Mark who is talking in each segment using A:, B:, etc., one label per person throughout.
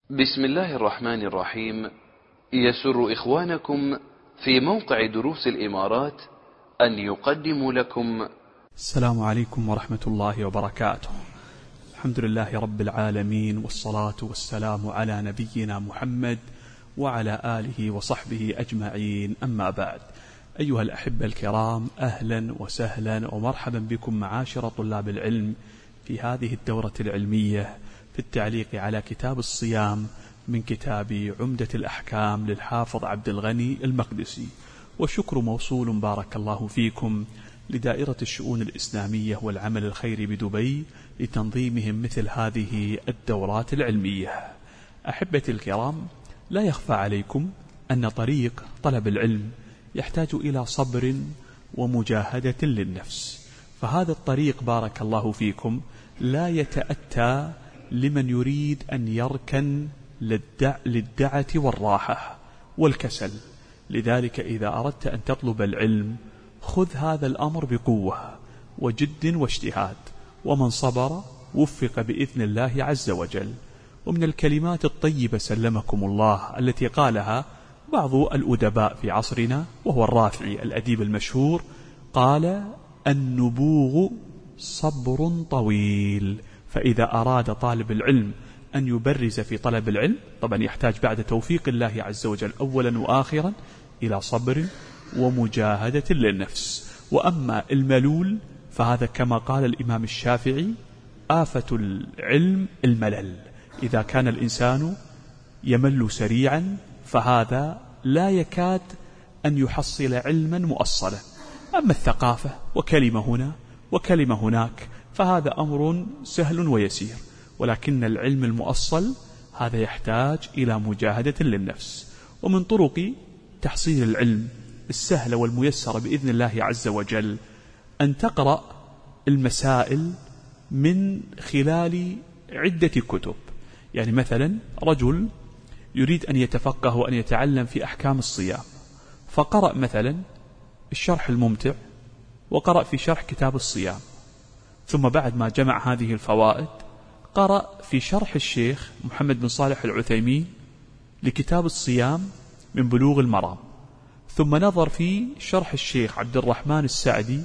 A: بسم الله الرحمن الرحيم. يسر إخوانكم في موقع دروس الإمارات أن يقدموا لكم
B: السلام عليكم ورحمة الله وبركاته. الحمد لله رب العالمين، والصلاة والسلام على نبينا محمد وعلى آله وصحبه أجمعين، أما بعد. أيها الأحبة الكرام، أهلا وسهلا ومرحبا بكم معاشر طلاب العلم في هذه الدورة العلمية في التعليق على كتاب الصيام من كتاب عمدة الأحكام للحافظ عبد الغني المقدسي. والشكر موصول بارك الله فيكم لدائرة الشؤون الإسلامية والعمل الخيري بدبي لتنظيمهم مثل هذه الدورات العلمية. أحبتي الكرام، لا يخفى عليكم أن طريق طلب العلم يحتاج إلى صبر ومجاهدة للنفس، فهذا الطريق بارك الله فيكم لا يتأتى لمن يريد أن يركن للدعة والراحة والكسل. لذلك إذا أردت أن تطلب العلم خذ هذا الأمر بقوة وجد واجتهاد، ومن صبر وفق بإذن الله عز وجل. ومن الكلمات الطيبة سلمكم الله التي قالها بعض الأدباء في عصرنا، وهو الرافعي الأديب المشهور، قال: النبوغ صبر طويل. فإذا أراد طالب العلم أن يبرز في طلب العلم، طبعا يحتاج بعد توفيق الله عز وجل أولا وآخرا إلى صبر ومجاهدة للنفس. وأما الملول فهذا كما قال الإمام الشافعي: آفة العلم الملل. إذا كان الإنسان يمل سريعا فهذا لا يكاد أن يحصل علما مؤصلا. أما الثقافة وكلمة هنا وكلمة هناك فهذا أمر سهل ويسير، ولكن العلم المؤصل هذا يحتاج إلى مجاهدة للنفس. ومن طرق تحصيل العلم السهلة والميسرة بإذن الله عز وجل أن تقرأ المسائل من خلال عدة كتب. يعني مثلا رجل يريد أن يتفقه وأن يتعلم في أحكام الصيام، فقرأ مثلا الشرح الممتع وقرأ في شرح كتاب الصيام، ثم بعد ما جمع هذه الفوائد قرأ في شرح الشيخ محمد بن صالح العثيمين لكتاب الصيام من بلوغ المرام، ثم نظر في شرح الشيخ عبد الرحمن السعدي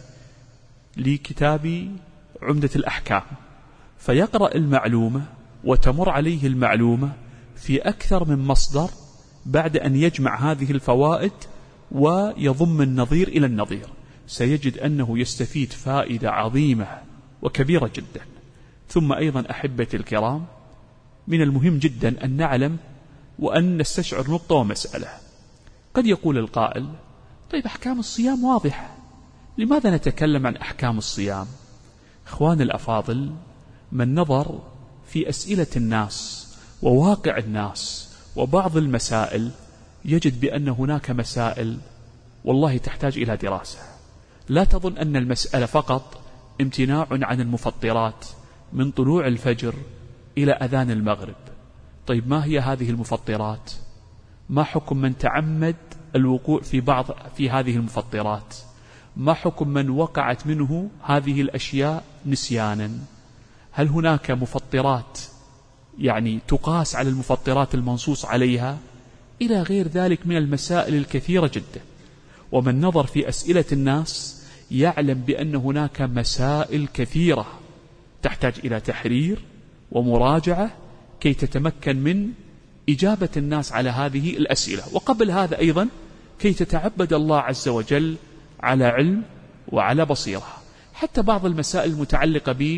B: لكتاب عمدة الأحكام، فيقرأ المعلومة وتمر عليه المعلومة في أكثر من مصدر بعد أن يجمع هذه الفوائد ويضم النظير إلى النظير، سيجد أنه يستفيد فائدة عظيمة وكبيرة جدا. ثم أيضا أحبتي الكرام، من المهم جدا أن نعلم وأن نستشعر نقطة ومسألة. قد يقول القائل: طيب أحكام الصيام واضحة، لماذا نتكلم عن أحكام الصيام؟ إخوان الأفاضل، من نظر في أسئلة الناس وواقع الناس وبعض المسائل يجد بأن هناك مسائل والله تحتاج إلى دراسة. لا تظن أن المسألة فقط امتناع عن المفطرات من طلوع الفجر إلى أذان المغرب. طيب ما هي هذه المفطرات؟ ما حكم من تعمد الوقوع في هذه المفطرات؟ ما حكم من وقعت منه هذه الأشياء نسيانا؟ هل هناك مفطرات يعني تقاس على المفطرات المنصوص عليها؟ إلى غير ذلك من المسائل الكثيرة جدا. ومن نظر في أسئلة الناس يعلم بأن هناك مسائل كثيرة تحتاج إلى تحرير ومراجعة كي تتمكن من إجابة الناس على هذه الأسئلة، وقبل هذا أيضا كي تتعبد الله عز وجل على علم وعلى بصيرة. حتى بعض المسائل المتعلقة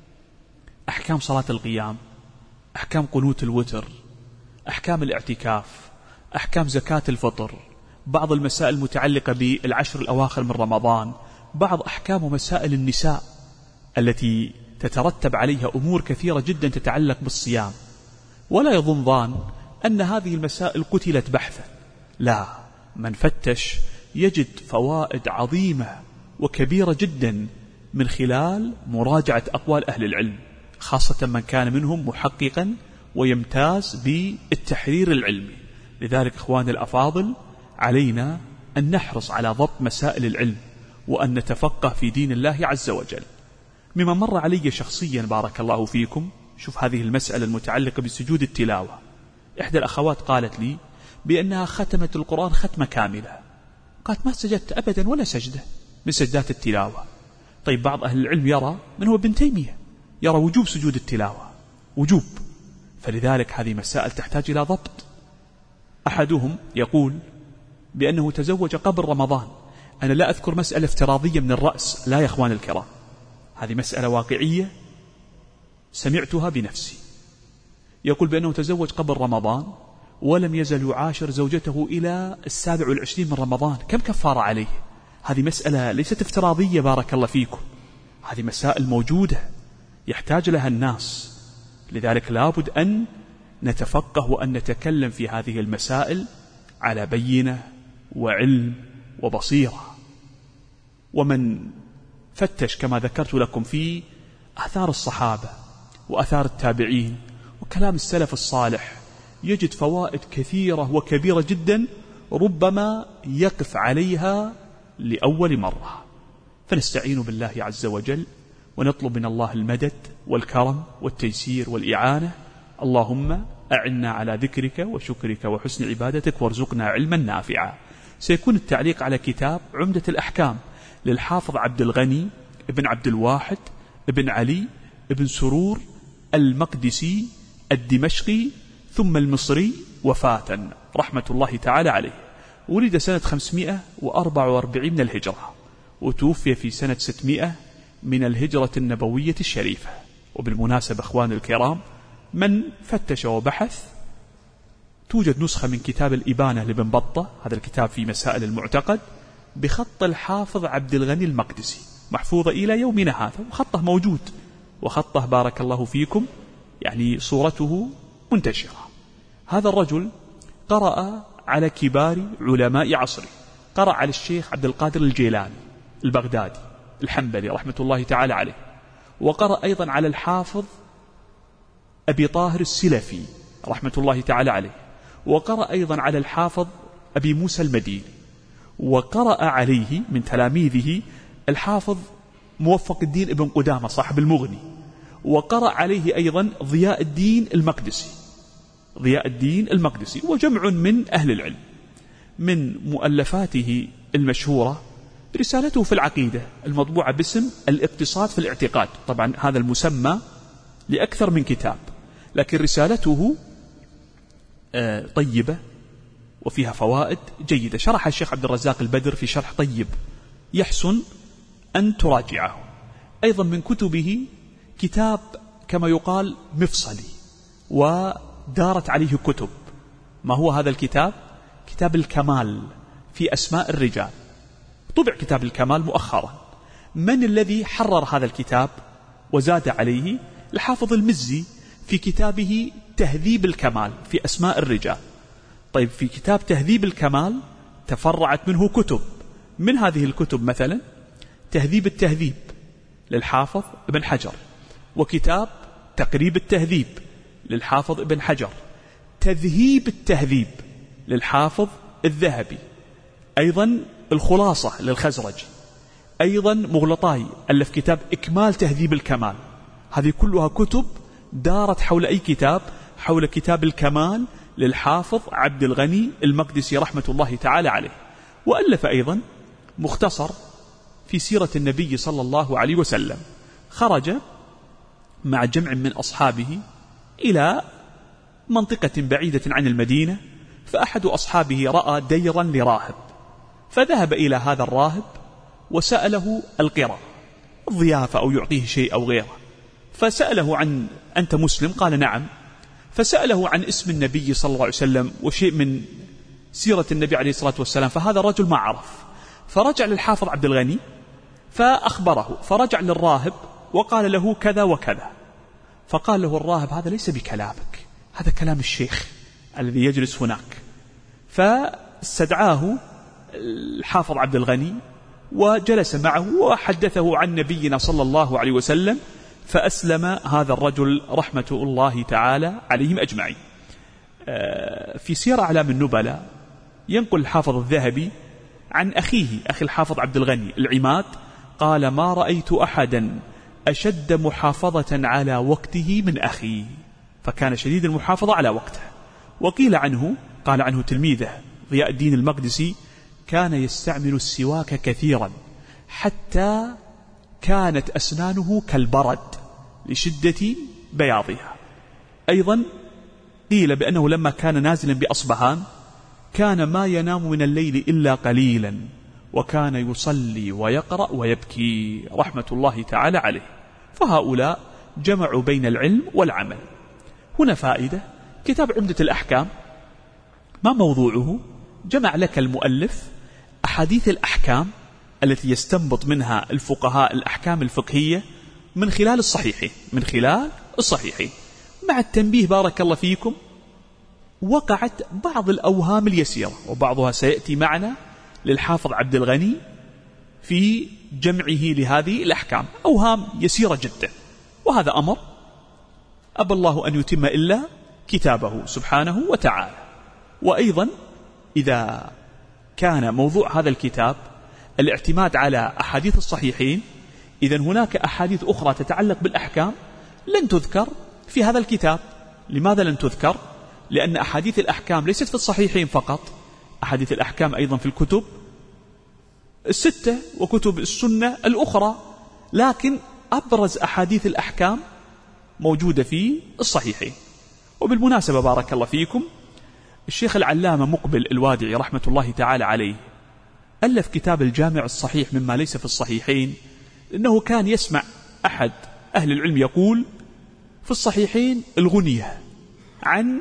B: بأحكام صلاة القيام، أحكام قنوت الوتر، أحكام الاعتكاف، أحكام زكاة الفطر، بعض المسائل المتعلقة بالعشر الأواخر من رمضان، بعض أحكام ومسائل النساء التي تترتب عليها أمور كثيرة جدا تتعلق بالصيام. ولا يظن ظان أن هذه المسائل قتلت بحثا، لا، من فتش يجد فوائد عظيمة وكبيرة جدا من خلال مراجعة أقوال أهل العلم، خاصة من كان منهم محققا ويمتاز بالتحرير العلمي. لذلك إخواني الأفاضل، علينا أن نحرص على ضبط مسائل العلم وأن نتفقه في دين الله عز وجل. مما مر علي شخصيا بارك الله فيكم، شوف هذه المسألة المتعلقة بسجود التلاوة، إحدى الأخوات قالت لي بأنها ختمت القرآن ختمة كاملة، قالت ما سجدت أبدا ولا سجدة من سجدات التلاوة. طيب بعض أهل العلم يرى من هو ابن تيمية يرى وجوب سجود التلاوة، وجوب. فلذلك هذه مسائل تحتاج إلى ضبط. أحدهم يقول بأنه تزوج قبل رمضان. أنا لا أذكر مسألة افتراضية من الرأس، لا يا أخوان الكرام، هذه مسألة واقعية سمعتها بنفسي. يقول بأنه تزوج قبل رمضان ولم يزل يعاشر زوجته إلى 27 من رمضان. كم كفارة عليه؟ هذه مسألة ليست افتراضية بارك الله فيكم، هذه مسائل موجودة يحتاج لها الناس. لذلك لابد أن نتفقه وأن نتكلم في هذه المسائل على بينة وعلم وبصيرة. ومن فتش كما ذكرت لكم في آثار الصحابة وآثار التابعين وكلام السلف الصالح يجد فوائد كثيرة وكبيرة جدا ربما يقف عليها لأول مرة. فنستعين بالله عز وجل ونطلب من الله المدد والكرم والتيسير والإعانة. اللهم أعنا على ذكرك وشكرك وحسن عبادتك وارزقنا علما نافعا. سيكون التعليق على كتاب عمدة الأحكام للحافظ عبد الغني ابن عبد الواحد ابن علي ابن سرور المقدسي الدمشقي ثم المصري وفاة رحمة الله تعالى عليه. ولد سنة 544 من الهجرة وتوفي في سنة 600 من الهجرة النبوية الشريفة. وبالمناسبة أخوان الكرام، من فتش وبحث توجد نسخة من كتاب الإبانة لابن بطة، هذا الكتاب في مسائل المعتقد، بخط الحافظ عبد الغني المقدسي، محفوظة إلى يومنا هذا، وخطه موجود، وخطه بارك الله فيكم يعني صورته منتشرة. هذا الرجل قرأ على كبار علماء عصره، قرأ على الشيخ عبد القادر الجيلاني البغدادي الحنبلي رحمة الله تعالى عليه، وقرأ أيضا على الحافظ أبي طاهر السلفي رحمة الله تعالى عليه، وقرأ أيضا على الحافظ أبي موسى المديني، وقرأ عليه من تلاميذه الحافظ موفق الدين ابن قدامة صاحب المغني، وقرأ عليه أيضا ضياء الدين المقدسي، ضياء الدين المقدسي، وجمع من أهل العلم. من مؤلفاته المشهورة رسالته في العقيدة المطبوعة باسم الاقتصاد في الاعتقاد. طبعا هذا المسمى لأكثر من كتاب، لكن رسالته طيبة وفيها فوائد جيدة. شرح الشيخ عبد الرزاق البدر في شرح طيب يحسن أن تراجعه. أيضا من كتبه كتاب كما يقال مفصلي ودارت عليه كتب. ما هو هذا الكتاب؟ كتاب الكمال في أسماء الرجال، طبع كتاب الكمال مؤخرا. من الذي حرر هذا الكتاب وزاد عليه؟ الحافظ المزي في كتابه تهذيب الكمال في أسماء الرجال. طيب في كتاب تهذيب الكمال تفرعت منه كتب، من هذه الكتب مثلا تهذيب التهذيب للحافظ ابن حجر، وكتاب تقريب التهذيب للحافظ ابن حجر، تذهيب التهذيب للحافظ الذهبي، أيضا الخلاصة للخزرج، أيضا مغلطاي ألف كتاب إكمال تهذيب الكمال. هذه كلها كتب دارت حول أي كتاب؟ حول كتاب الكمال للحافظ عبد الغني المقدسي رحمة الله تعالى عليه. وألف أيضا مختصر في سيرة النبي صلى الله عليه وسلم. خرج مع جمع من أصحابه إلى منطقة بعيدة عن المدينة، فأحد أصحابه رأى ديرا لراهب، فذهب إلى هذا الراهب وسأله القراء، الضيافة أو يعطيه شيء أو غيره. فسأله عن أنت مسلم؟ قال نعم. فسأله عن اسم النبي صلى الله عليه وسلم وشيء من سيرة النبي عليه الصلاة والسلام، فهذا الرجل ما عرف. فرجع للحافظ عبد الغني فأخبره، فرجع للراهب وقال له كذا وكذا. فقال له الراهب هذا ليس بكلامك، هذا كلام الشيخ الذي يجلس هناك. فاستدعاه الحافظ عبد الغني وجلس معه وحدثه عن نبينا صلى الله عليه وسلم، فأسلم هذا الرجل رحمة الله تعالى عليهم أجمعين. في سير أعلام النبلاء ينقل الحافظ الذهبي عن أخيه أخي الحافظ عبد الغني العماد قال ما رأيت أحدا أشد محافظة على وقته من أخي، فكان شديد المحافظة على وقته. وقيل عنه، قال عنه تلميذه ضياء الدين المقدسي: كان يستعمل السواك كثيرا حتى كانت أسنانه كالبرد لشدة بياضها. أيضا قيل بأنه لما كان نازلا بأصبهان كان ما ينام من الليل إلا قليلا، وكان يصلي ويقرأ ويبكي رحمة الله تعالى عليه. فهؤلاء جمعوا بين العلم والعمل. هنا فائدة: كتاب عمدة الأحكام ما موضوعه؟ جمع لك المؤلف أحاديث الأحكام التي يستنبط منها الفقهاء الأحكام الفقهية من خلال الصحيحين، مع التنبيه بارك الله فيكم وقعت بعض الأوهام اليسيرة، وبعضها سيأتي معنا للحافظ عبد الغني في جمعه لهذه الأحكام، أوهام يسيرة جدا، وهذا أمر أبى الله أن يتم إلا كتابه سبحانه وتعالى. وأيضا إذا كان موضوع هذا الكتاب الاعتماد على أحاديث الصحيحين، إذن هناك أحاديث أخرى تتعلق بالأحكام لن تذكر في هذا الكتاب. لماذا لن تذكر؟ لأن أحاديث الأحكام ليست في الصحيحين فقط، أحاديث الأحكام أيضا في الكتب الستة وكتب السنة الأخرى، لكن أبرز أحاديث الأحكام موجودة في الصحيحين. وبالمناسبة بارك الله فيكم، الشيخ العلامة مقبل الوادعي رحمة الله تعالى عليه ألف كتاب الجامع الصحيح مما ليس في الصحيحين، إنه كان يسمع أحد أهل العلم يقول في الصحيحين الغنية عن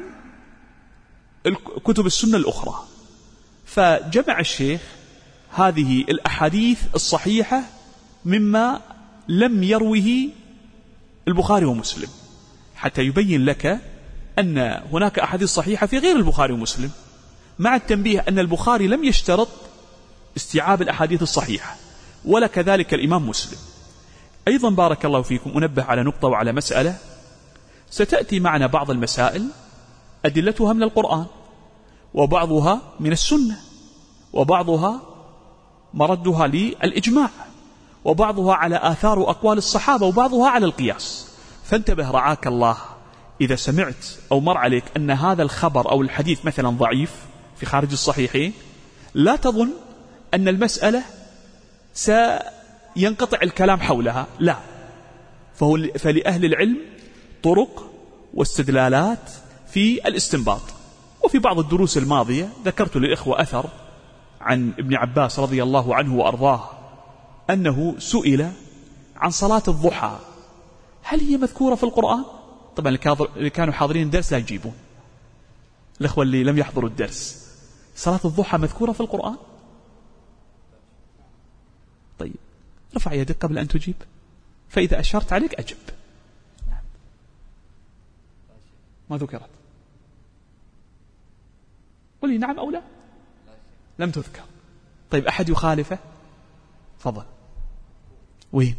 B: كتب السنة الأخرى، فجمع الشيخ هذه الأحاديث الصحيحة مما لم يروه البخاري ومسلم، حتى يبين لك أن هناك أحاديث صحيحة في غير البخاري ومسلم، مع التنبيه أن البخاري لم يشترط استيعاب الأحاديث الصحيحة، ولا كذلك الإمام مسلم. أيضا بارك الله فيكم أنبه على نقطة وعلى مسألة ستأتي معنا. بعض المسائل أدلتها من القرآن، وبعضها من السنة، وبعضها مردها للإجماع، وبعضها على آثار وأقوال الصحابة، وبعضها على القياس. فانتبه رعاك الله، إذا سمعت أو مر عليك أن هذا الخبر أو الحديث مثلا ضعيف في خارج الصحيحين، لا تظن أن المسألة سينقطع الكلام حولها، لا، فلأهل العلم طرق واستدلالات في الاستنباط. وفي بعض الدروس الماضية ذكرت للإخوة أثر عن ابن عباس رضي الله عنه وأرضاه أنه سئل عن صلاة الضحى هل هي مذكورة في القرآن؟ طبعا اللي كانوا حاضرين الدرس لا يجيبون، الإخوة اللي لم يحضروا الدرس، صلاة الضحى مذكورة في القرآن؟ طيب رفع يدك قبل أن تجيب، فإذا أشرت عليك أجب. ما ذكرت؟ قل لي نعم أو لا. لم تذكر. طيب أحد يخالفه؟ فضل. وين؟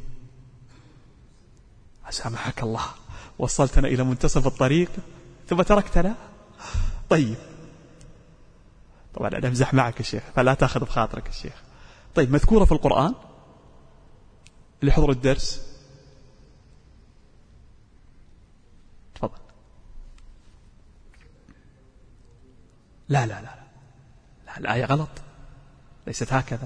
B: أسامحك الله، وصلتنا إلى منتصف الطريق ثم تركتنا. طيب طبعا أنا أمزح معك الشيخ فلا تأخذ بخاطرك الشيخ. طيب مذكورة في القرآن؟ اللي حضر الدرس تفضل. لا لا لا لا, لا الآية غلط، ليست هكذا.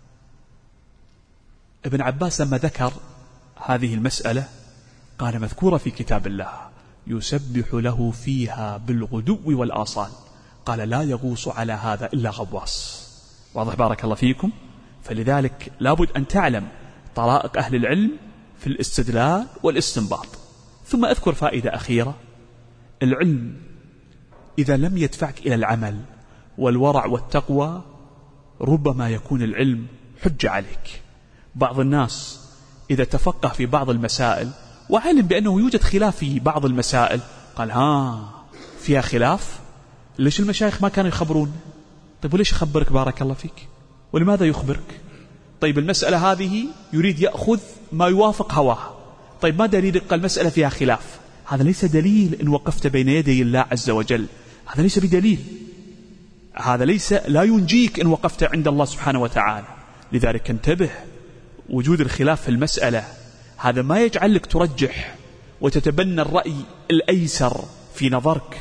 B: ابن عباس لما ذكر هذه المسألة قال مذكورة في كتاب الله يسبح له فيها بالغدو والآصال، قال لا يغوص على هذا إلا غواص. واضح بارك الله فيكم؟ فلذلك لابد أن تعلم طرائق أهل العلم في الاستدلال والاستنباط. ثم أذكر فائدة أخيرة: العلم إذا لم يدفعك إلى العمل والورع والتقوى ربما يكون العلم حجة عليك. بعض الناس إذا تفقه في بعض المسائل وعلم بأنه يوجد خلاف في بعض المسائل قال فيها خلاف، ليش المشايخ ما كانوا يخبرون؟ طيب وليش يخبرك بارك الله فيك؟ ولماذا يخبرك؟ طيب المسألة هذه يريد يأخذ ما يوافق هواه، طيب ما دليلك؟ قال المسألة فيها خلاف. هذا ليس دليل إن وقفت بين يدي الله عز وجل، هذا ليس بدليل، هذا ليس لا ينجيك إن وقفت عند الله سبحانه وتعالى. لذلك انتبه، وجود الخلاف في المسألة هذا ما يجعلك ترجح وتتبنى الرأي الأيسر في نظرك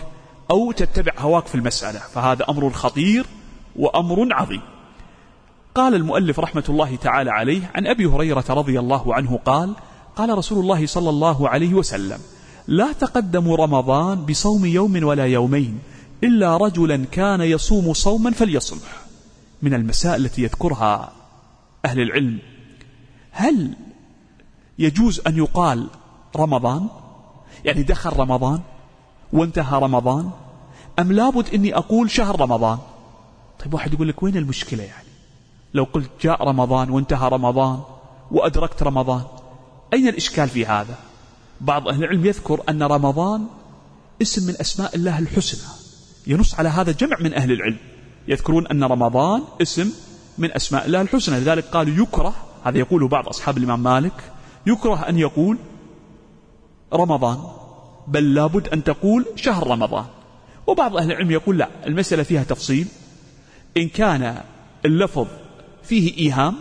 B: أو تتبع هواك في المسألة، فهذا أمر خطير وأمر عظيم. قال المؤلف رحمة الله تعالى عليه عن أبي هريرة رضي الله عنه قال: قال رسول الله صلى الله عليه وسلم: لا تقدموا رمضان بصوم يوم ولا يومين إلا رجلا كان يصوم صوما فليصمه. من المسائل التي يذكرها أهل العلم: هل يجوز أن يقال رمضان، يعني دخل رمضان وانتهى رمضان، أم لابد أني أقول شهر رمضان؟ طيب واحد يقول لك وين المشكلة؟ يعني لو قلت جاء رمضان وانتهى رمضان وأدركت رمضان، أين الإشكال في هذا؟ بعض أهل العلم يذكر أن رمضان اسم من أسماء الله الحسنى، ينص على هذا جمع من أهل العلم، يذكرون أن رمضان اسم من أسماء الله الحسنى، لذلك قالوا يكره، هذا يقوله بعض أصحاب الإمام مالك، يكره أن يقول رمضان، بل لابد أن تقول شهر رمضان. وبعض أهل العلم يقول لا، المسألة فيها تفصيل، إن كان اللفظ فيه إيهام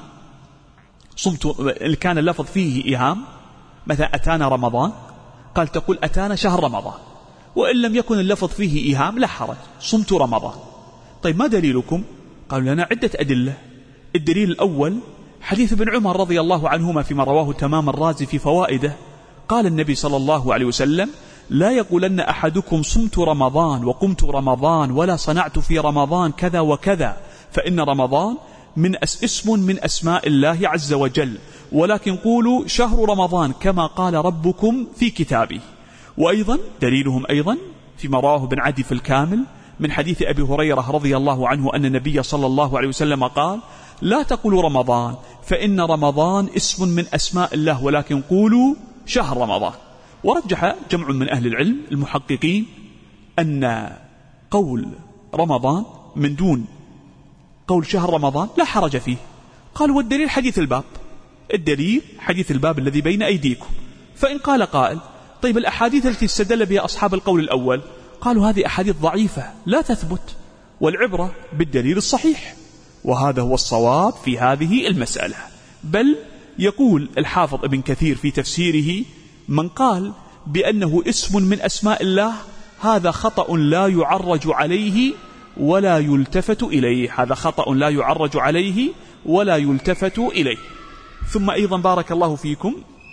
B: إن كان اللفظ فيه إيهام، مثلا أتانا رمضان، قال تقول أتانا شهر رمضان، وإن لم يكن اللفظ فيه إيهام لا حرج، صمت رمضان. طيب ما دليلكم؟ قالوا لنا عدة أدلة. الدليل الأول حديث ابن عمر رضي الله عنهما فيما رواه تمام الرازي في فوائده، قال النبي صلى الله عليه وسلم: لا يقولن أحدكم صمت رمضان وقمت رمضان ولا صنعت في رمضان كذا وكذا، فإن رمضان اسم من أسماء الله عز وجل، ولكن قولوا شهر رمضان كما قال ربكم في كتابه. وأيضا دليلهم أيضا فيما رواه ابن عدي في الكامل من حديث أبي هريرة رضي الله عنه أن النبي صلى الله عليه وسلم قال: لا تقولوا رمضان فإن رمضان اسم من أسماء الله، ولكن قولوا شهر رمضان. ورجح جمع من أهل العلم المحققين أن قول رمضان من دون قول شهر رمضان لا حرج فيه. قالوا والدليل حديث الباب، الدليل حديث الباب الذي بين أيديكم. فإن قال قائل: طيب الأحاديث التي استدل بها أصحاب القول الأول، قالوا هذه أحاديث ضعيفة لا تثبت، والعبرة بالدليل الصحيح، وهذا هو الصواب في هذه المسألة. بل يقول الحافظ ابن كثير في تفسيره: من قال بأنه اسم من أسماء الله هذا خطأ لا يعرج عليه ولا يلتفت إليه، هذا خطأ لا يعرج عليه ولا يلتفت إليه. ثم أيضا بارك الله فيكم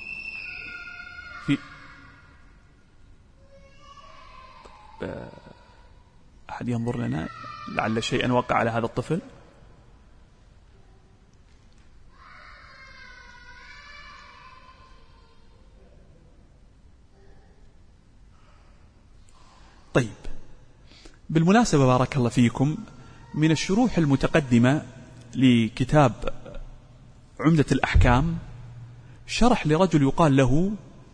B: في أحد ينظر لنا لعل شيئا وقع على هذا الطفل. طيب، بالمناسبة بارك الله فيكم، من الشروح المتقدمة لكتاب عمدة الأحكام شرح لرجل يقال له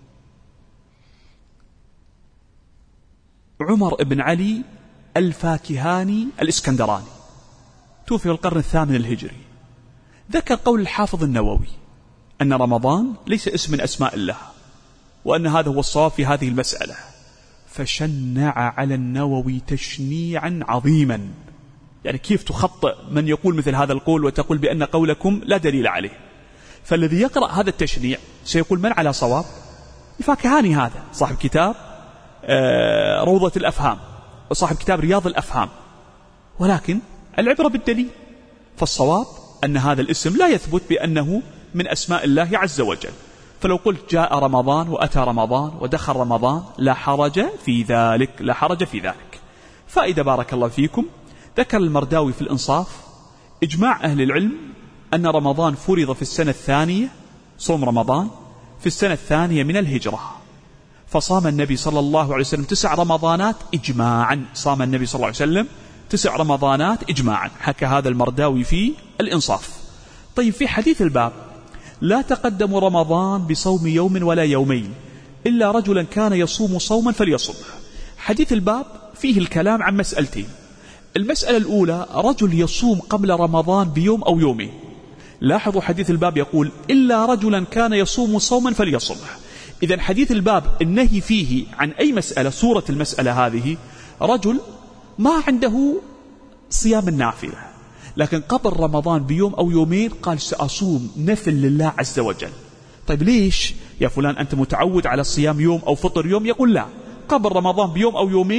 B: عمر بن علي الفاكهاني الإسكندراني، توفي في القرن الثامن الهجري. ذكر قول الحافظ النووي أن رمضان ليس اسم من أسماء الله، وأن هذا هو الصواب في هذه المسألة، فشنع على النووي تشنيعا عظيما. يعني كيف تخطئ من يقول مثل هذا القول وتقول بأن قولكم لا دليل عليه؟ فالذي يقرأ هذا التشنيع سيقول من على صواب؟ الفاكهاني هذا صاحب كتاب روضة الأفهام وصاحب كتاب رياض الأفهام، ولكن العبرة بالدليل. فالصواب أن هذا الاسم لا يثبت بأنه من أسماء الله عز وجل. فلو قلت جاء رمضان وأتى رمضان ودخل رمضان لا حرج في ذلك، لا حرج في ذلك. فإذا بارك الله فيكم، ذكر المرداوي في الإنصاف إجماع أهل العلم أن رمضان فرض في السنة الثانية، صوم رمضان في السنة الثانية من الهجرة، فصام النبي صلى الله عليه وسلم 9 رمضانات إجماعا، صام النبي صلى الله عليه وسلم 9 رمضانات إجماعا، حكى هذا المرداوي في الإنصاف. طيب في حديث الباب: لا تقدم رمضان بصوم يوم ولا يومين إلا رجلا كان يصوم صوما فليصمه. حديث الباب فيه الكلام عن مسألتين. المسألة الأولى رجل يصوم قبل رمضان بيوم أو يومين. لاحظوا حديث الباب يقول إلا رجلا كان يصوم صوما فليصمه. إذن حديث الباب النهي فيه عن أي مسألة، صورة المسألة هذه رجل ما عنده صيام النافلة، لكن قبل رمضان بيوم أو يومين قال سأصوم نفل لله عز وجل. طيب ليش يا فلان أنت متعود على الصيام يوم أو فطر يوم؟ يقول لا، قبل رمضان بيوم أو يومين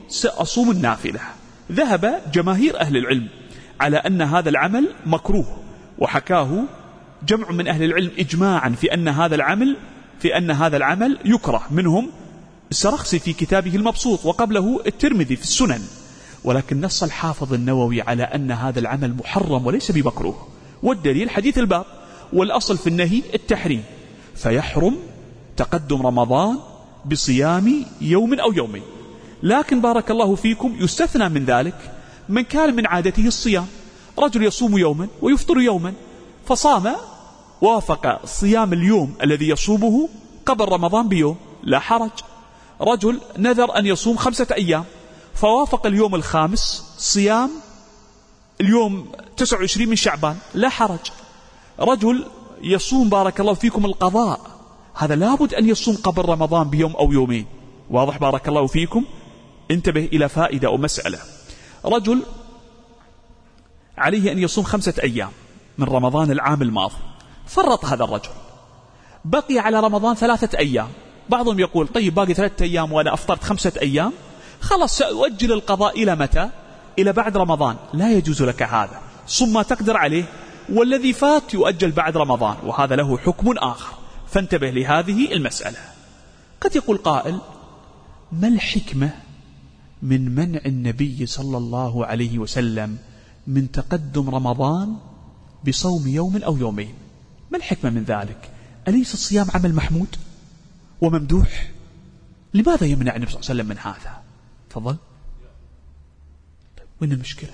B: سأصوم النافلة. ذهب جماهير أهل العلم على أن هذا العمل مكروه، وحكاه جمع من أهل العلم إجماعا في أن هذا العمل يكره، منهم السرخسي في كتابه المبسوط، وقبله الترمذي في السنن. ولكن نص الحافظ النووي على أن هذا العمل محرم وليس بمكروه، والدليل حديث الباب، والأصل في النهي التحريم، فيحرم تقدم رمضان بصيام يوم أو يومين. لكن بارك الله فيكم يستثنى من ذلك من كان من عادته الصيام، رجل يصوم يوما ويفطر يوما، فصام وافق صيام اليوم الذي يصومه قبل رمضان بيوم، لا حرج. رجل نذر أن يصوم 5 أيام فوافق اليوم الخامس صيام اليوم 29 من شعبان، لا حرج. رجل يصوم بارك الله فيكم القضاء، هذا لابد أن يصوم قبل رمضان بيوم أو يومين. واضح بارك الله فيكم؟ انتبه إلى فائدة أو مسألة. رجل عليه أن يصوم 5 أيام من رمضان العام الماضي، فرط هذا الرجل، بقي على رمضان 3 أيام. بعضهم يقول طيب باقي 3 أيام وأنا أفطرت 5 أيام، خلاص سأؤجل القضاء إلى متى؟ إلى بعد رمضان. لا يجوز لك هذا، صم ما تقدر عليه، والذي فات يؤجل بعد رمضان، وهذا له حكم آخر. فانتبه لهذه المسألة. قد يقول قائل ما الحكمة من منع النبي صلى الله عليه وسلم من تقدم رمضان بصوم يوم أو يومين؟ ما الحكمة من ذلك؟ أليس الصيام عمل محمود وممدوح؟ لماذا يمنع النبي صلى الله عليه وسلم من هذا؟ تفضل. طيب وين المشكلة؟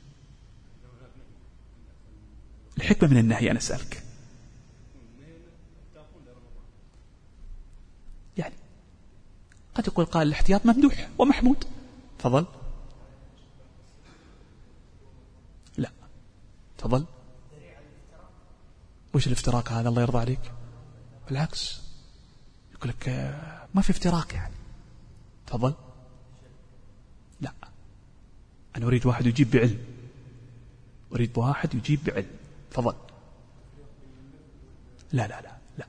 B: الحكمة من النهي أنا أسألك. يعني قد يقول قال الاحتياط ممدوح ومحمود. تفضل. لا تفضل. وش الافتراق هذا الله يرضى عليك؟ بالعكس يقول لك ما في افتراق يعني. تفضل. لا أنا أريد واحد يجيب بعلم، أريد واحد يجيب بعلم. تفضل. لا لا لا لا،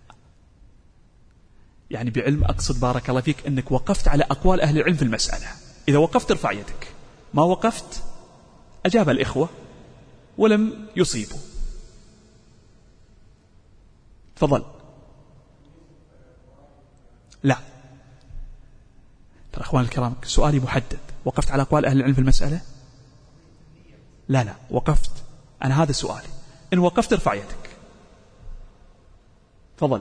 B: يعني بعلم أقصد بارك الله فيك أنك وقفت على أقوال أهل العلم في المسألة. إذا وقفت ارفع يدك، ما وقفت أجاب الإخوة ولم يصيبوا. تفضل. لا ترى أخوان الكرام سؤالي محدد، وقفت على أقوال أهل العلم في المسألة؟ لا لا وقفت، أنا هذا سؤالي. إن وقفت ارفع يدك. تفضل.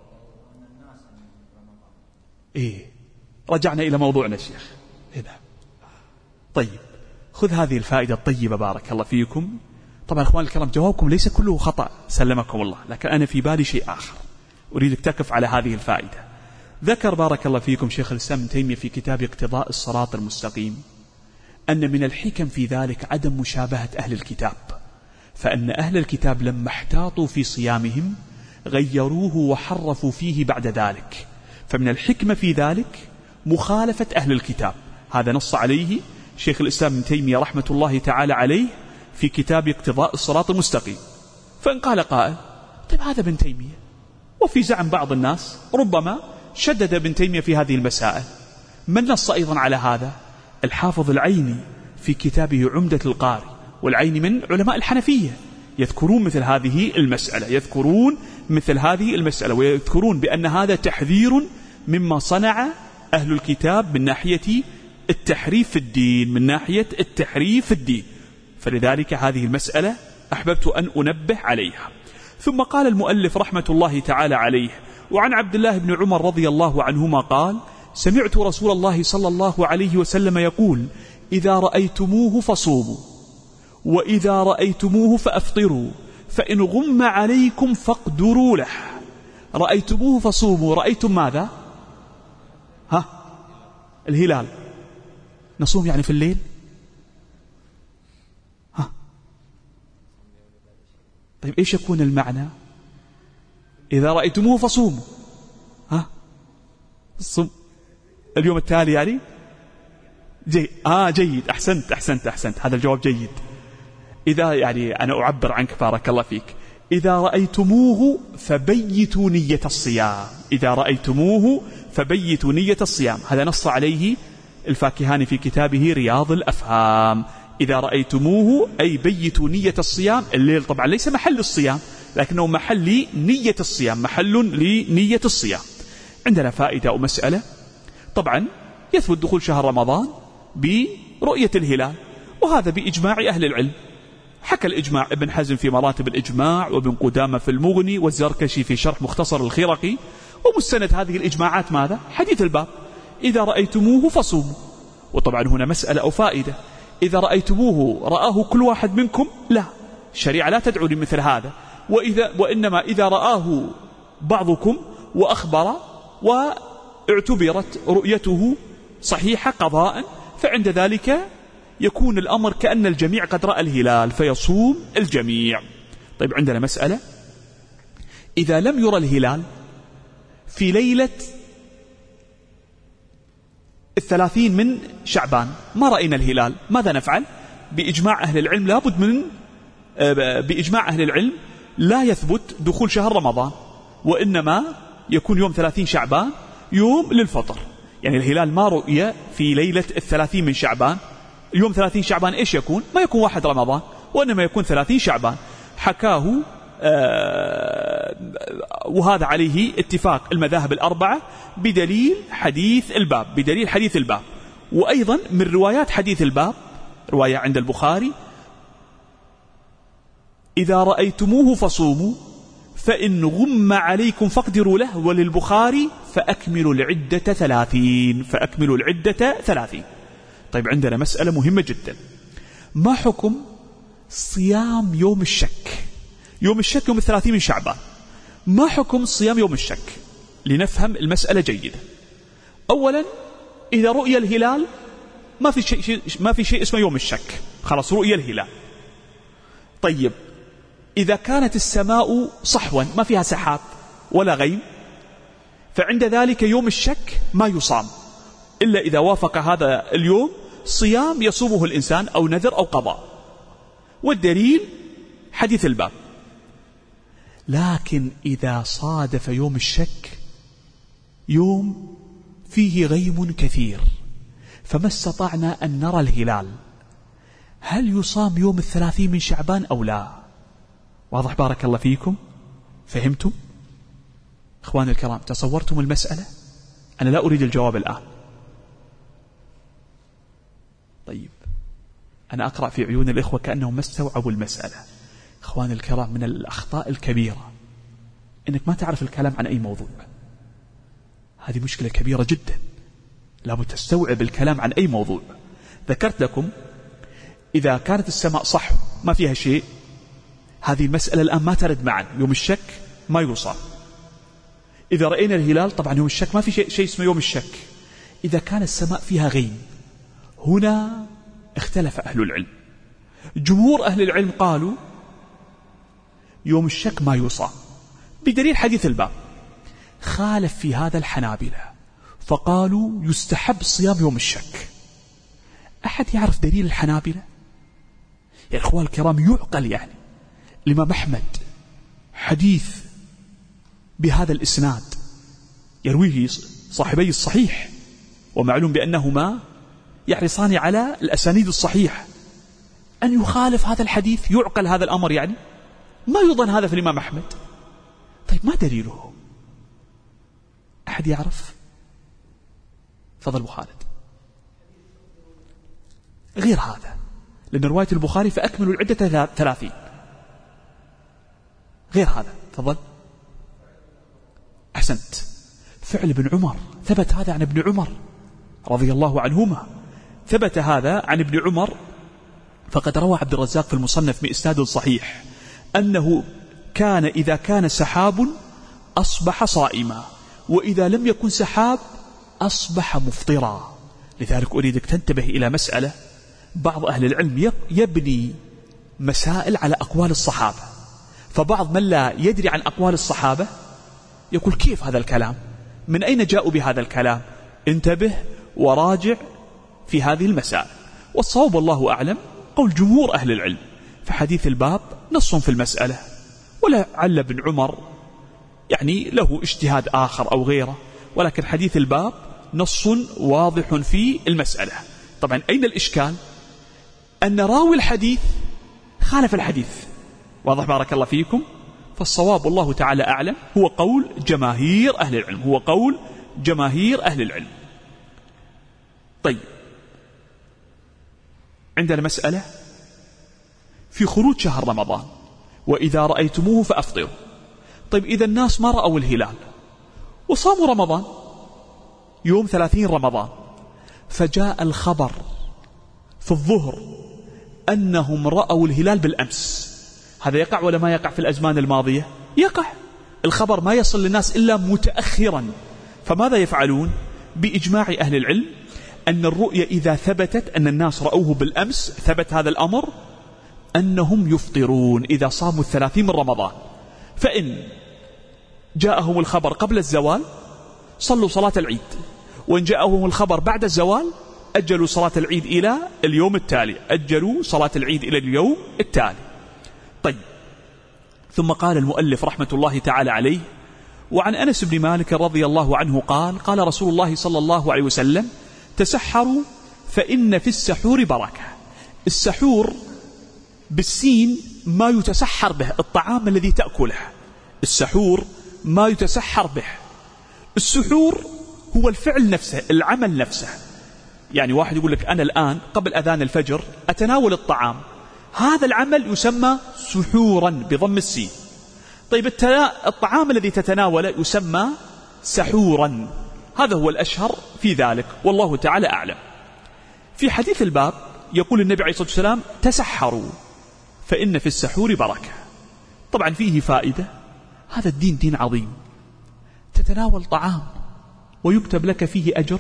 B: إيه رجعنا إلى موضوعنا الشيخ. إذا طيب خذ هذه الفائدة الطيبة بارك الله فيكم. طبعا أخوان الكرام جوابكم ليس كله خطأ سلمكم الله، لكن أنا في بالي شيء آخر أريدك تقف على هذه الفائدة. ذكر بارك الله فيكم شيخ الإسلام ابن تيمية في كتاب اقتضاء الصراط المستقيم أن من الحكم في ذلك عدم مشابهة أهل الكتاب، فأن أهل الكتاب لما احتاطوا في صيامهم غيروه وحرفوا فيه بعد ذلك، فمن الحكمة في ذلك مخالفة أهل الكتاب. هذا نص عليه شيخ الإسلام ابن تيمية رحمة الله تعالى عليه في كتاب اقتضاء الصراط المستقيم. فإن قال قائل طيب هذا ابن تيمية، وفي زعم بعض الناس ربما شدد ابن تيمية في هذه المسائل، من نص أيضا على هذا؟ الحافظ العيني في كتابه عمدة القاري، والعيني من علماء الحنفية، يذكرون مثل هذه المسألة، ويذكرون بأن هذا تحذير مما صنع أهل الكتاب من ناحية التحريف في الدين، فلذلك هذه المسألة أحببت أن أنبه عليها. ثم قال المؤلف رحمة الله تعالى عليه: وعن عبد الله بن عمر رضي الله عنهما قال: سمعت رسول الله صلى الله عليه وسلم يقول: إذا رأيتموه فصوموا، وإذا رأيتموه فأفطروا، فإن غم عليكم فاقدروا له. رأيتموه فصوموا، رأيتم ماذا؟ الهلال. نصوم يعني في الليل؟ طيب إيش يكون المعنى؟ إذا رأيتموه فصوموا، الصوم اليوم التالي يعني جيد. أحسنت، هذا الجواب جيد. إذا يعني أنا أعبر عنك بارك الله فيك، إذا رأيتموه فبيتوا نية الصيام، هذا نص عليه الفاكهاني في كتابه رياض الأفهام. إذا رأيتموه أي بيتوا نية الصيام. الليل طبعا ليس محل الصيام، لكنه محل نية الصيام، محل لنية الصيام. عندنا فائدة أو مسألة. طبعا يثبت دخول شهر رمضان برؤية الهلال، وهذا بإجماع أهل العلم. حكى الإجماع ابن حزم في مراتب الإجماع، وابن قدامة في المغني، والزركشي في شرح مختصر الخرقي. ومستند هذه الإجماعات ماذا؟ حديث الباب: إذا رأيتموه فصوموا. وطبعا هنا مسألة أو فائدة: إذا رأيتموه رآه كل واحد منكم؟ لا، الشريعة لا تدعو لمثل هذا. وإنما إذا رآه بعضكم وأخبر واعتبرت رؤيته صحيحة قضاء، فعند ذلك يكون الأمر كأن الجميع قد رأى الهلال فيصوم الجميع. طيب عندنا مسألة: إذا لم يرى الهلال في ليلة 30 من شعبان، ما رأينا الهلال، ماذا نفعل؟ بإجماع أهل العلم لابد من بإجماع أهل العلم لا يثبت دخول شهر رمضان، وإنما يكون يوم 30 شعبان يوم للفطر. يعني الهلال ما رؤية في ليلة 30 من شعبان، يوم 30 شعبان إيش يكون؟ ما يكون 1 رمضان، وإنما يكون 30 شعبان. حكاه وهذا عليه اتفاق المذاهب الأربعة بدليل حديث الباب. وأيضا من روايات حديث الباب رواية عند البخاري: إذا رأيتموه فصوموا، فإن غم عليكم فاقدروا له. وللبخاري: فأكملوا العدة 30. طيب عندنا مسألة مهمة جدا: ما حكم صيام يوم الشك؟ يوم الشك يوم 30 من شعبان. ما حكم صيام يوم الشك؟ لنفهم المسألة جيدة. أولا، إذا رؤي الهلال ما في شيء اسمه يوم الشك، خلاص رؤي الهلال. طيب إذا كانت السماء صحوا ما فيها سحاب ولا غيم، فعند ذلك يوم الشك ما يصام إلا إذا وافق هذا اليوم صيام يصومه الإنسان أو نذر أو قضاء، والدليل حديث الباب. لكن إذا صادف يوم الشك يوم فيه غيم كثير فما استطعنا أن نرى الهلال، هل يصام يوم 30 من شعبان أو لا؟ واضح بارك الله فيكم؟ فهمتم؟ إخواني الكرام، تصورتم المسألة؟ أنا لا أريد الجواب الآن. طيب أنا أقرأ في عيون الإخوة كأنهم ما استوعبوا المسألة. إخواني الكرام، من الأخطاء الكبيرة إنك ما تعرف الكلام عن أي موضوع. هذه مشكلة كبيرة جدا، لابد تستوعب الكلام عن أي موضوع. ذكرت لكم إذا كانت السماء صح ما فيها شيء، هذه المسألة الآن ما ترد معا، يوم الشك ما يوصى. إذا رأينا الهلال طبعا يوم الشك ما في شيء اسمه يوم الشك. إذا كان السماء فيها غيم، هنا اختلف أهل العلم. جمهور أهل العلم قالوا يوم الشك ما يوصى بدليل حديث الباب. خالف في هذا الحنابلة فقالوا يستحب صيام يوم الشك. أحد يعرف دليل الحنابلة؟ يا إخوان الكرام، يعقل يعني الإمام أحمد حديث بهذا الإسناد يرويه صاحبي الصحيح، ومعلوم بأنهما يحرصان على الأسانيد الصحيحة، أن يخالف هذا الحديث؟ يعقل هذا الأمر يعني؟ ما يظن هذا في الإمام أحمد. طيب ما دليله؟ أحد يعرف؟ فضل أبو خالد. غير هذا، لأن رواية البخاري فأكملوا العدة 30. غير هذا، تفضل. أحسنت، فعل ابن عمر، ثبت هذا عن ابن عمر رضي الله عنهما، ثبت هذا عن ابن عمر. فقد روى عبد الرزاق في المصنف بإسناد صحيح أنه كان إذا كان سحاب أصبح صائما، وإذا لم يكن سحاب أصبح مفطرا. لذلك أريدك تنتبه إلى مسألة: بعض أهل العلم يبني مسائل على أقوال الصحابة، فبعض من لا يدري عن أقوال الصحابة يقول كيف هذا الكلام؟ من أين جاءوا بهذا الكلام؟ انتبه وراجع في هذه المسائل. والصواب والله أعلم قول جمهور أهل العلم، فحديث الباب نص في المسألة، ولعل ابن عمر يعني له اجتهاد آخر أو غيره، ولكن حديث الباب نص واضح في المسألة. طبعا أين الإشكال؟ أن راوي الحديث خالف الحديث. واضح بارك الله فيكم؟ فالصواب الله تعالى أعلم هو قول جماهير أهل العلم، هو قول جماهير أهل العلم. طيب، عندنا مسألة في خروج شهر رمضان: وإذا رأيتموه فأفطروا. طيب، إذا الناس ما رأوا الهلال وصاموا رمضان يوم 30 رمضان، فجاء الخبر في الظهر أنهم رأوا الهلال بالأمس، هذا يقع ولا ما يقع في الأزمان الماضية؟ يقع. الخبر ما يصل للناس إلا متأخرا، فماذا يفعلون؟ بإجماع أهل العلم أن الرؤية إذا ثبتت أن الناس رأوه بالأمس، ثبت هذا الأمر، أنهم يفطرون إذا صاموا 30 من رمضان. فإن جاءهم الخبر قبل الزوال صلوا صلاة العيد، وإن جاءهم الخبر بعد الزوال أجلوا صلاة العيد إلى اليوم التالي، أجلوا صلاة العيد إلى اليوم التالي. طيب، ثم قال المؤلف رحمة الله تعالى عليه: وعن أنس بن مالك رضي الله عنه قال: قال رسول الله صلى الله عليه وسلم: تسحروا فإن في السحور بركة. السحور بالسين ما يتسحر به، الطعام الذي تأكله، السحور ما يتسحر به. السحور هو الفعل نفسه، العمل نفسه. يعني واحد يقول لك أنا الآن قبل أذان الفجر أتناول الطعام، هذا العمل يسمى سحورا بضم السين. طيب، الطعام الذي تتناوله يسمى سحورا، هذا هو الأشهر في ذلك، والله تعالى أعلم. في حديث الباب يقول النبي عليه الصلاة والسلام: تسحروا فإن في السحور بركة. طبعا فيه فائدة، هذا الدين دين عظيم، تتناول طعام ويكتب لك فيه أجر،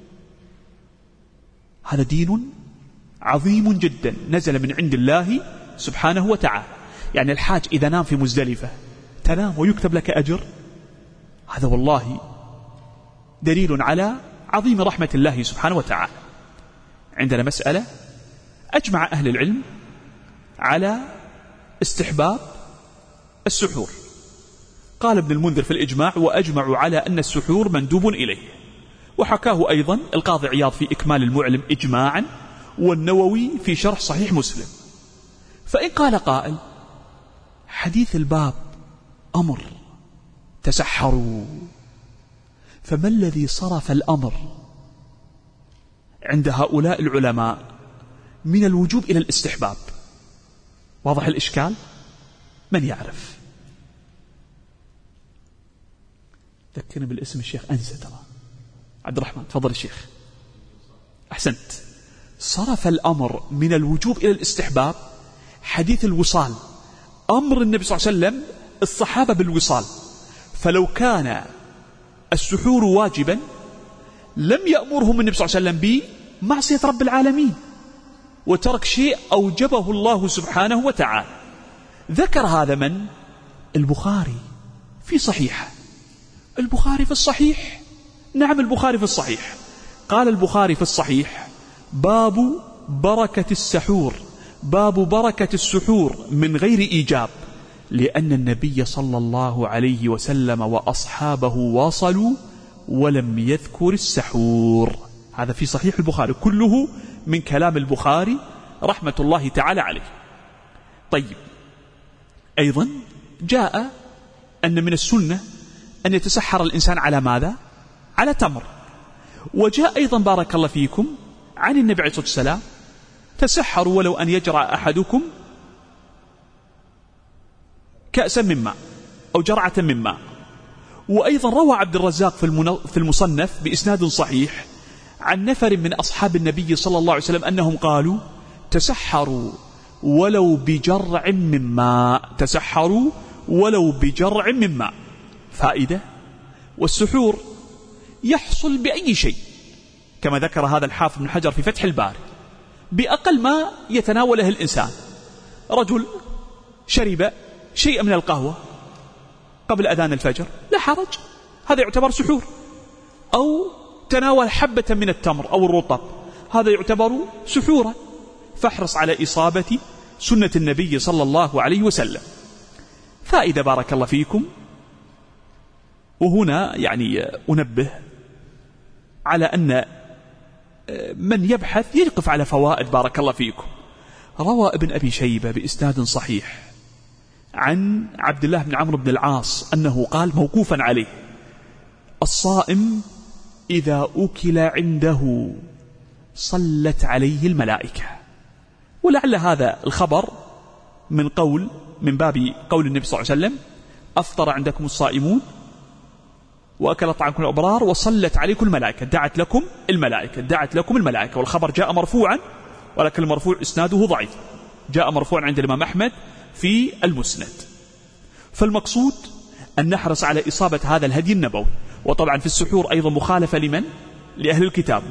B: هذا دين عظيم جدا نزل من عند الله سبحانه وتعالى. يعني الحاج إذا نام في مزدلفة تنام ويكتب لك أجر، هذا والله دليل على عظيم رحمة الله سبحانه وتعالى. عندنا مسألة أجمع أهل العلم على استحباب السحور. قال ابن المنذر في الإجماع: وأجمعوا على أن السحور مندوب إليه. وحكاه أيضا القاضي عياض في إكمال المعلم إجماعا، والنووي في شرح صحيح مسلم. فإن قال قائل: حديث الباب أمر تسحروا، فما الذي صرف الأمر عند هؤلاء العلماء من الوجوب إلى الاستحباب؟ واضح الإشكال؟ من يعرف؟ ذكرني بالاسم الشيخ، أنسى ترى. عبد الرحمن تفضل الشيخ. أحسنت. صرف الأمر من الوجوب إلى الاستحباب حديث الوصال، أمر النبي صلى الله عليه وسلم الصحابة بالوصال، فلو كان السحور واجبا لم يأمرهم النبي صلى الله عليه وسلم بمعصية رب العالمين، وترك شيء أوجبه الله سبحانه وتعالى. ذكر هذا من؟ البخاري في صحيحه. البخاري في الصحيح، نعم البخاري في الصحيح. قال البخاري في الصحيح: باب بركة السحور، باب بركة السحور من غير إيجاب، لأن النبي صلى الله عليه وسلم وأصحابه واصلوا ولم يذكر السحور. هذا في صحيح البخاري، كله من كلام البخاري رحمة الله تعالى عليه. طيب، أيضا جاء أن من السنة أن يتسحر الإنسان على ماذا؟ على تمر. وجاء أيضا بارك الله فيكم عن النبي عليه الصلاة والسلام: تسحروا ولو أن يجرع أحدكم كأسا من ماء أو جرعة من ماء. وأيضا روى عبد الرزاق في المصنف بإسناد صحيح عن نفر من أصحاب النبي صلى الله عليه وسلم أنهم قالوا: تسحروا ولو بجرع من ماء، تسحروا ولو بجرع من ماء. فائدة: والسحور يحصل بأي شيء، كما ذكر هذا الحافظ بن حجر في فتح الباري، بأقل ما يتناوله الإنسان. رجل شرب شيء من القهوة قبل أذان الفجر لا حرج، هذا يعتبر سحور. أو تناول حبة من التمر أو الرطب، هذا يعتبر سحورا. فاحرص على إصابة سنة النبي صلى الله عليه وسلم. فائدة بارك الله فيكم، وهنا يعني أنبه على أن من يبحث يقف على فوائد بارك الله فيكم. روى ابن أبي شيبة بإسناد صحيح عن عبد الله بن عمرو بن العاص أنه قال موقوفا عليه: الصائم إذا أكل عنده صلت عليه الملائكة. ولعل هذا الخبر من باب قول النبي صلى الله عليه وسلم: أفطر عندكم الصائمون وأكل طعامكم الأبرار وصلت عليكم الملائكة، دعت لكم الملائكة. والخبر جاء مرفوعا، ولكن المرفوع إسناده ضعيف، جاء مرفوعا عند الإمام أحمد في المسند. فالمقصود أن نحرص على إصابة هذا الهدي النبوي. وطبعا في السحور أيضا مخالفة لأهل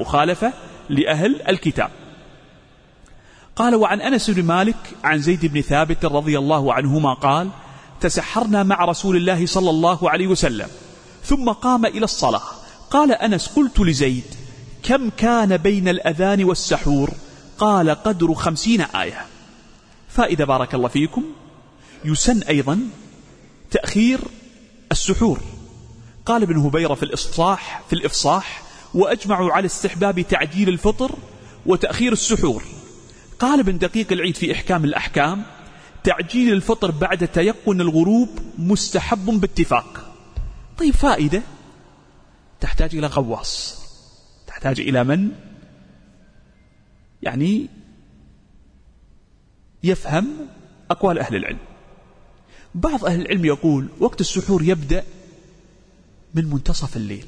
B: الكتاب. قال: وعن أنس بن مالك عن زيد بن ثابت رضي الله عنهما قال: تسحرنا مع رسول الله صلى الله عليه وسلم ثم قام إلى الصلاة. قال أنس: قلت لزيد: كم كان بين الأذان والسحور؟ قال: قدر 50 آية. فإذا بارك الله فيكم يسن أيضا تأخير السحور. قال ابن هبيرة في الإفصاح: وأجمعوا على استحباب تعجيل الفطر وتأخير السحور. قال ابن دقيق العيد في إحكام الأحكام: تعجيل الفطر بعد تيقن الغروب مستحب باتفاق. طيب، فائدة تحتاج إلى غواص، تحتاج إلى من يعني يفهم أقوال أهل العلم. بعض أهل العلم يقول وقت السحور يبدأ من منتصف الليل.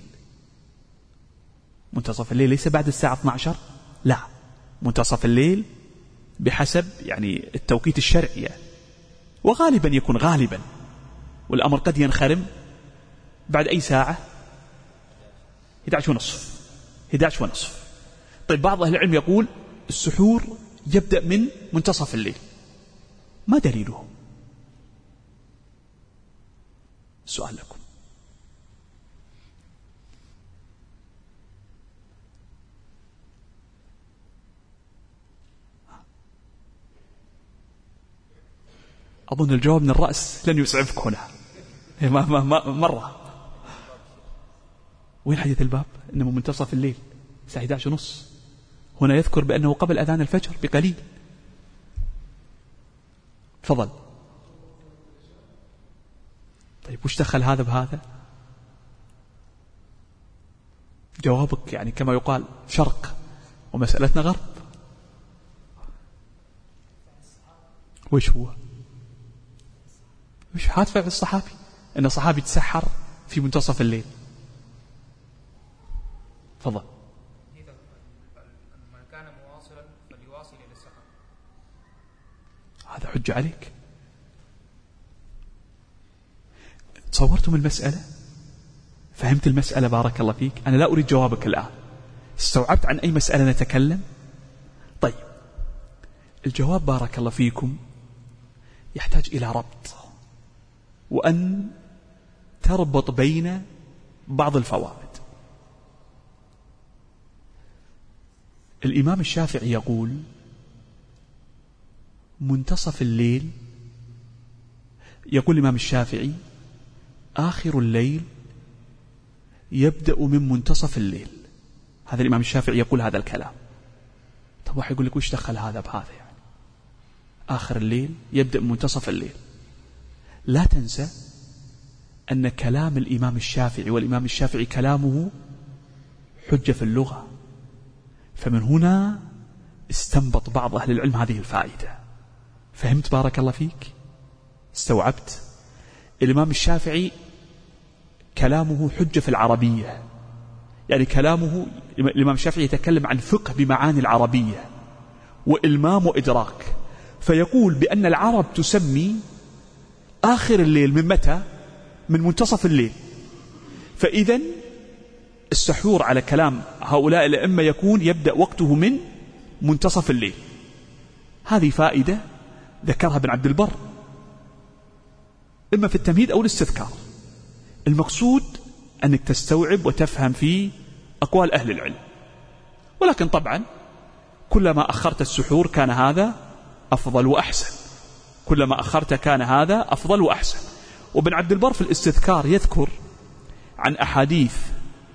B: منتصف الليل ليس بعد الساعة 12، لا، منتصف الليل بحسب يعني التوقيت الشرعي، وغالبا يكون غالبا، والأمر قد ينخرم بعد أي ساعة 11:30. طيب، بعض أهل العلم يقول السحور يبدأ من منتصف الليل. ما دليله؟ سؤال لكم. أظن الجواب من الرأس لن يسعفك هنا مرة. وين حديث الباب؟ إنه منتصف الليل الساعة 11:30. هنا يذكر بأنه قبل أذان الفجر بقليل. تفضل. طيب، وش دخل هذا بهذا؟ جوابك يعني كما يقال شرق ومسألتنا غرب. وش هو؟ وش هاتفع في الصحابي أن الصحابي تسحر في منتصف الليل؟ تفضل.
C: من كان مواصلا فليواصل إلى السحر.
B: هذا حجة عليك. تصورتم المسألة؟ فهمت المسألة؟ بارك الله فيك. أنا لا أريد جوابك الآن. استوعبت عن أي مسألة نتكلم؟ طيب، الجواب بارك الله فيكم يحتاج إلى ربط، وأن تربط بين بعض الفوائد. الإمام الشافعي يقول منتصف الليل، يقول الإمام الشافعي آخر الليل يبدأ من منتصف الليل. هذا الإمام الشافعي يقول هذا الكلام. طب واحد يقول لك وش دخل هذا بهذا؟ يعني آخر الليل يبدأ من منتصف الليل. لا تنسى أن كلام الإمام الشافعي، والإمام الشافعي كلامه حجة في اللغة، فمن هنا استنبط بعض أهل العلم هذه الفائدة. فهمت بارك الله فيك؟ استوعبت؟ الإمام الشافعي كلامه حجة في العربية، يعني كلامه الإمام الشافعي يتكلم عن فقه بمعاني العربية وإلمام وإدراك، فيقول بأن العرب تسمي آخر الليل من متى؟ من منتصف الليل. فإذا السحور على كلام هؤلاء الأئمة يكون يبدأ وقته من منتصف الليل. هذه فائدة ذكرها ابن عبد البر إما في التمهيد أو الاستذكار. المقصود أنك تستوعب وتفهم في أقوال أهل العلم. ولكن طبعا كلما أخرت السحور كان هذا أفضل وأحسن، كلما أخرت كان هذا أفضل وأحسن. وابن عبد البر في الاستذكار يذكر عن أحاديث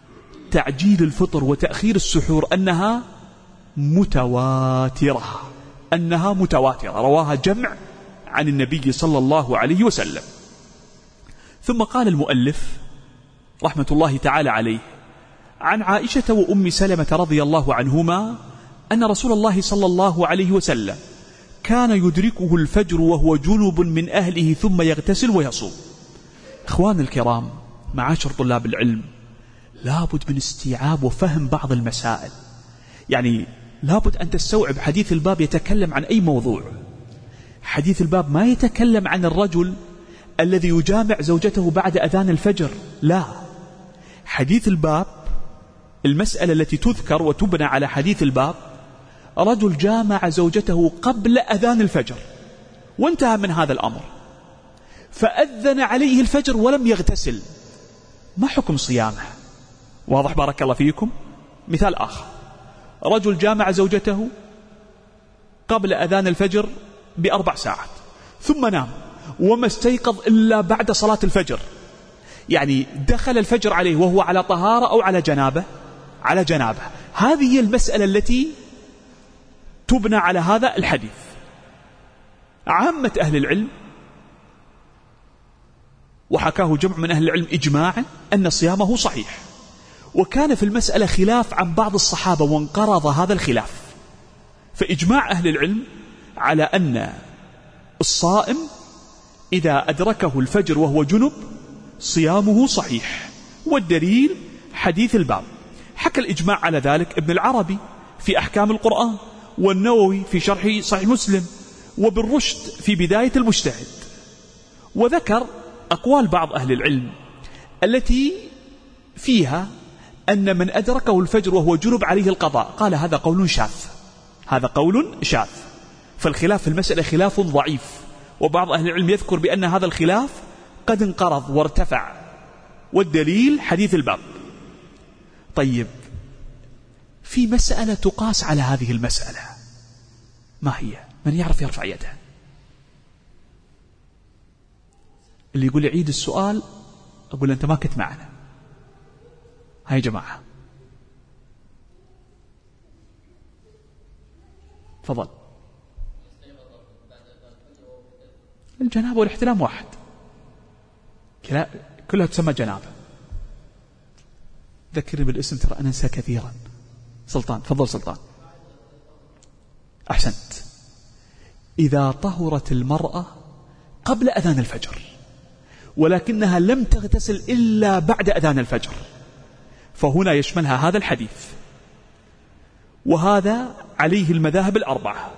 B: تعجيل الفطر وتأخير السحور أنها متواترة، رواها جمع عن النبي صلى الله عليه وسلم. ثم قال المؤلف رحمة الله تعالى عليه: عن عائشة وأم سلمة رضي الله عنهما أن رسول الله صلى الله عليه وسلم كان يدركه الفجر وهو جنب من أهله ثم يغتسل ويصوم. إخوان الكرام، معاشر طلاب العلم، لابد من استيعاب وفهم بعض المسائل. يعني لابد أن تستوعب حديث الباب يتكلم عن أي موضوع. حديث الباب ما يتكلم عن الرجل الذي يجامع زوجته بعد أذان الفجر، لا. حديث الباب، المسألة التي تذكر وتبنى على حديث الباب، رجل جامع زوجته قبل أذان الفجر وانتهى من هذا الأمر، فأذن عليه الفجر ولم يغتسل، ما حكم صيامه؟ واضح بارك الله فيكم؟ مثال آخر: رجل جامع زوجته قبل أذان الفجر ب4 ساعات ثم نام وما استيقظ إلا بعد صلاة الفجر، يعني دخل الفجر عليه وهو على طهارة أو على جنابة؟ على جنابة. هذه هي المسألة التي تبنى على هذا الحديث. عامة أهل العلم، وحكاه جمع من أهل العلم إجماعا، أن صيامه صحيح. وكان في المسألة خلاف عن بعض الصحابة وانقرض هذا الخلاف، فإجماع أهل العلم على أن الصائم إذا أدركه الفجر وهو جنب صيامه صحيح. والدليل حديث الباب. حكى الإجماع على ذلك ابن العربي في أحكام القرآن، والنووي في شرح صحيح مسلم، وابن رشد في بداية المجتهد. وذكر أقوال بعض أهل العلم التي فيها أن من أدركه الفجر وهو جنب عليه القضاء. قال هذا قول شاذ، هذا قول شاذ. فالخلاف في المسألة خلاف ضعيف، وبعض أهل العلم يذكر بأن هذا الخلاف قد انقرض وارتفع، والدليل حديث الباب. طيب، في مسألة تقاس على هذه المسألة، ما هي؟ من يعرف يرفع يده؟ اللي يقول لي عيد السؤال أقول أنت ما كنت معنا. هاي جماعة، فضل. الجنابة والاحتلام واحد، كلها تسمى جنابة. ذكرني بالاسم ترى أنا أنسى كثيرا. سلطان، فضل سلطان. أحسنت. إذا طهرت المرأة قبل أذان الفجر ولكنها لم تغتسل إلا بعد أذان الفجر، فهنا يشملها هذا الحديث، وهذا عليه المذاهب الأربعة،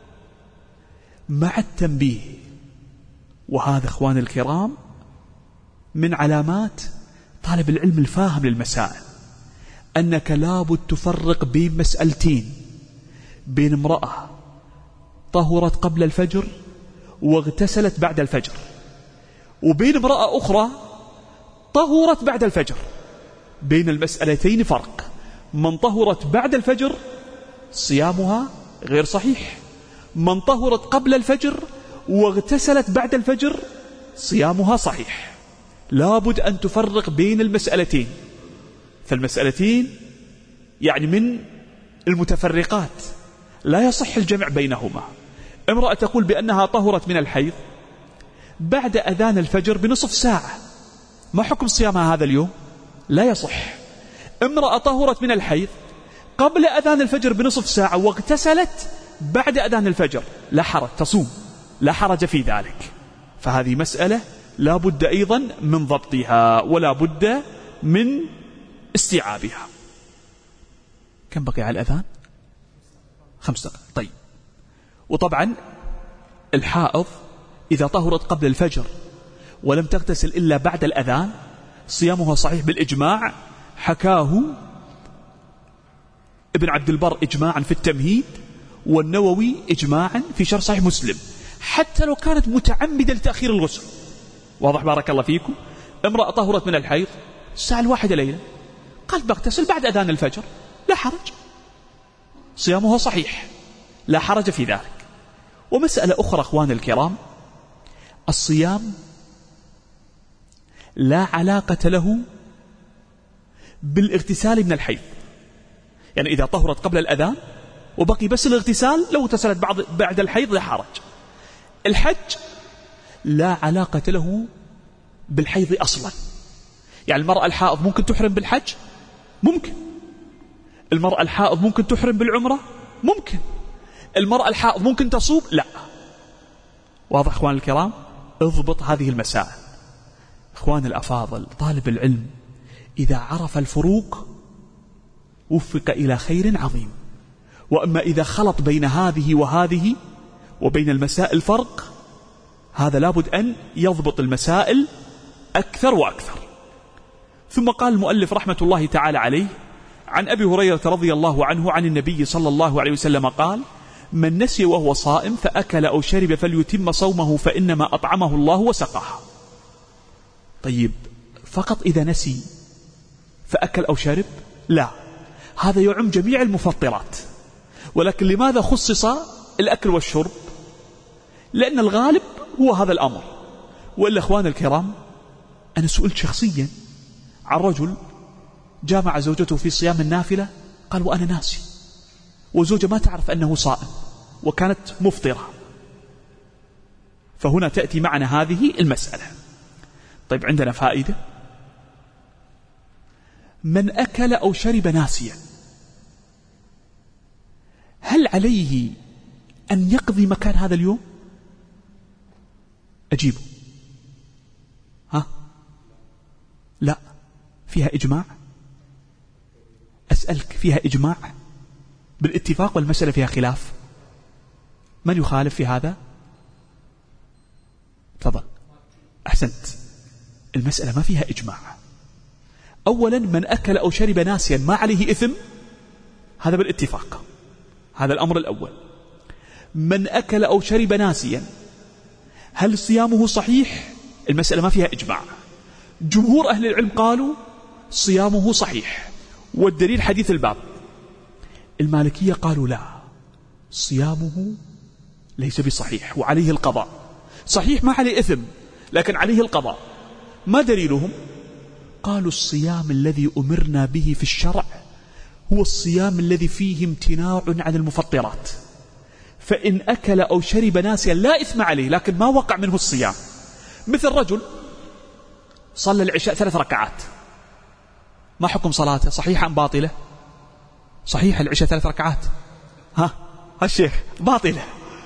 B: مع التنبيه. وهذا إخوان الكرام من علامات طالب العلم الفاهم للمسائل، أنك لابد تفرق بين مسألتين: بين امرأة طهرت قبل الفجر واغتسلت بعد الفجر، وبين امرأة أخرى طهرت بعد الفجر. بين المسألتين فرق. من طهرت بعد الفجر صيامها غير صحيح، من طهرت قبل الفجر واغتسلت بعد الفجر صيامها صحيح. لابد أن تفرق بين المسألتين، فالمسألتين يعني من المتفرقات لا يصح الجمع بينهما. امرأة تقول بأنها طهرت من الحيض بعد أذان الفجر بنصف ساعة، ما حكم صيامها هذا اليوم؟ لا يصح. امرأة طهرت من الحيض قبل أذان الفجر بنصف ساعة واغتسلت بعد أذان الفجر، لا حرج، تصوم، لا حرج في ذلك. فهذه مسألة لا بد أيضا من ضبطها ولا بد من استيعابها. كم بقي على الأذان؟ 5 دقائق. طيب، وطبعا الحائض إذا طهرت قبل الفجر ولم تغتسل إلا بعد الأذان صيامها صحيح بالإجماع. حكاه ابن عبد البر إجماعا في التمهيد، والنووي إجماعا في شرح صحيح مسلم، حتى لو كانت متعمدة لتأخير الغسل. واضح بارك الله فيكم؟ امرأة طهرت من الحيض الساعة 1 ليلة، قالت بغتسل بعد أذان الفجر، لا حرج، صيامها صحيح، لا حرج في ذلك. ومسألة أخرى أخوان الكرام، الصيام لا علاقة له بالاغتسال من الحيض، يعني إذا طهرت قبل الأذان وبقي بس الاغتسال، لو اغتسلت بعد الحيض لا حرج. الحج لا علاقة له بالحيض أصلا، يعني المرأة الحائض ممكن تحرم بالحج؟ ممكن. المرأة الحائض ممكن تحرم بالعمرة؟ ممكن. المرأة الحائض ممكن تصوم؟ لا. واضح أخوان الكرام؟ اضبط هذه المسائل. أخوان الأفاضل، طالب العلم إذا عرف الفروق وفق إلى خير عظيم، وأما إذا خلط بين هذه وهذه وبين المسائل الفرق، هذا لابد أن يضبط المسائل أكثر وأكثر. ثم قال المؤلف رحمة الله تعالى عليه: عن أبي هريرة رضي الله عنه عن النبي صلى الله عليه وسلم قال: من نسي وهو صائم فأكل أو شرب فليتم صومه فإنما أطعمه الله وسقاه. طيب فقط إذا نسي فأكل أو شرب؟ لا، هذا يعم جميع المفطرات. ولكن لماذا خصص الأكل والشرب؟ لأن الغالب هو هذا الأمر. وإلا أخوان الكرام، أنا سئلت شخصيا عن رجل جامع زوجته في صيام النافلة، قال وأنا ناسي، وزوجة ما تعرف أنه صائم وكانت مفطرة. فهنا تأتي معنا هذه المسألة. طيب عندنا فائدة: من أكل أو شرب ناسيا، هل عليه أن يقضي مكان هذا اليوم؟ أجيبه. ها؟ لا. فيها إجماع؟ أسألك، فيها إجماع بالاتفاق والمسألة فيها خلاف؟ من يخالف في هذا؟ تفضل. أحسنت، المسألة ما فيها إجماع. أولا، من أكل أو شرب ناسيا ما عليه إثم، هذا بالاتفاق، هذا الأمر الأول. من أكل أو شرب ناسيا هل صيامه صحيح؟ المسألة ما فيها إجماع. جمهور أهل العلم قالوا صيامه صحيح، والدليل حديث الباب. المالكية قالوا لا، صيامه ليس بصحيح وعليه القضاء. صحيح ما عليه إثم، لكن عليه القضاء. ما دليلهم؟ قالوا الصيام الذي أمرنا به في الشرع هو الصيام الذي فيه امتناع عن المفطرات، فإن أكل أو شرب ناسيا لا إثم عليه، لكن ما وقع منه الصيام. مثل رجل صلى العشاء 3 ركعات، ما حكم صلاته؟ صحيحة أم باطلة؟ صحيح، العشاء 3 ركعات. ها الشيخ، باطلة.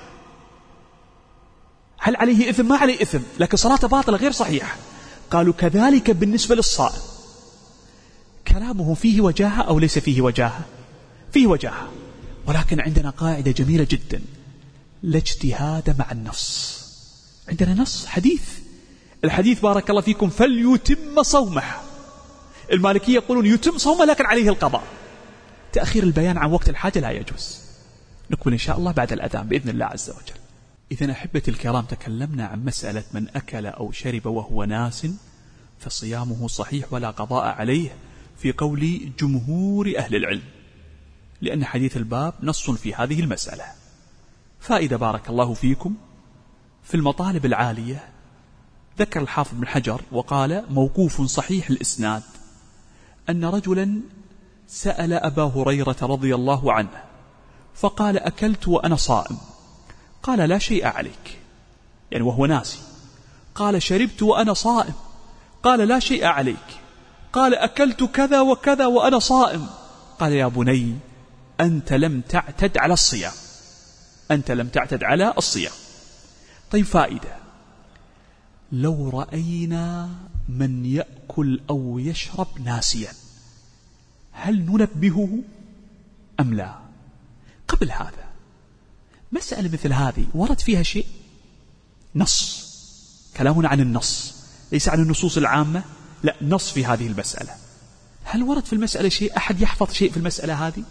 B: هل عليه إثم؟ ما عليه إثم، لكن صلاته باطلة غير صحيحة. قالوا كذلك بالنسبة للصائم. كلامه فيه وجاهة أو ليس فيه وجاهة؟ فيه وجاهة، ولكن عندنا قاعدة جميلة جدا: لا اجتهاد مع النص. عندنا نص حديث، الحديث بارك الله فيكم فليتم صومه. المالكية يقولون يتم صومه لكن عليه القضاء. تأخير البيان عن وقت الحاجة لا يجوز. نكمل إن شاء الله بعد الأذان بإذن الله عز وجل. إذن أحبتي الكرام، تكلمنا عن مسألة من أكل أو شرب وهو ناس فصيامه صحيح ولا قضاء عليه في قول جمهور أهل العلم، لأن حديث الباب نص في هذه المسألة. فائدة بارك الله فيكم: في المطالب العالية ذكر الحافظ بن حجر وقال موقوف صحيح الإسناد أن رجلا سأل أبا هريرة رضي الله عنه فقال: أكلت وأنا صائم. قال: لا شيء عليك، يعني وهو ناسي. قال: شربت وأنا صائم. قال: لا شيء عليك. قال: أكلت كذا وكذا وأنا صائم. قال: يا بني، أنت لم تعتد على الصيام، أنت لم تعتد على الصيام. طيب فائدة: لو رأينا من يأكل أو يشرب ناسيا هل ننبهه أم لا؟ قبل هذا، مسألة مثل هذه ورد فيها شيء نص، كلامنا عن النص ليس عن النصوص العامة، لا، نص في هذه المسألة. هل ورد في المسألة شيء؟ أحد يحفظ شيء في المسألة هذه؟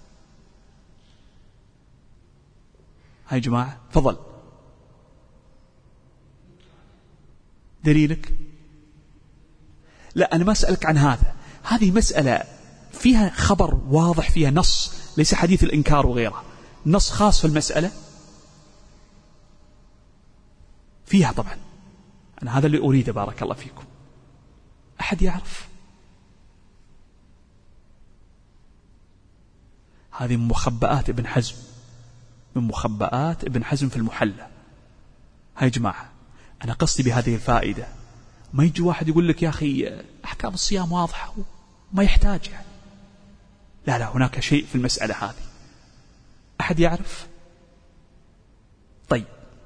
B: هاي جماعة فضل، دليلك؟ لا، أنا ما أسألك عن هذا، هذه مسألة فيها خبر واضح، فيها نص، ليس حديث الإنكار وغيره، نص خاص في المسألة فيها. طبعا أنا هذا اللي أريده بارك الله فيكم. أحد يعرف؟ هذه من مخبآت ابن حزم، من مخبآت ابن حزم في المحلى. هاي جماعة أنا قصدي بهذه الفائدة ما يجي واحد يقول لك يا أخي أحكام الصيام واضحة وما يحتاج يعني. لا، هناك شيء في المسألة هذه. أحد يعرف؟ طيب،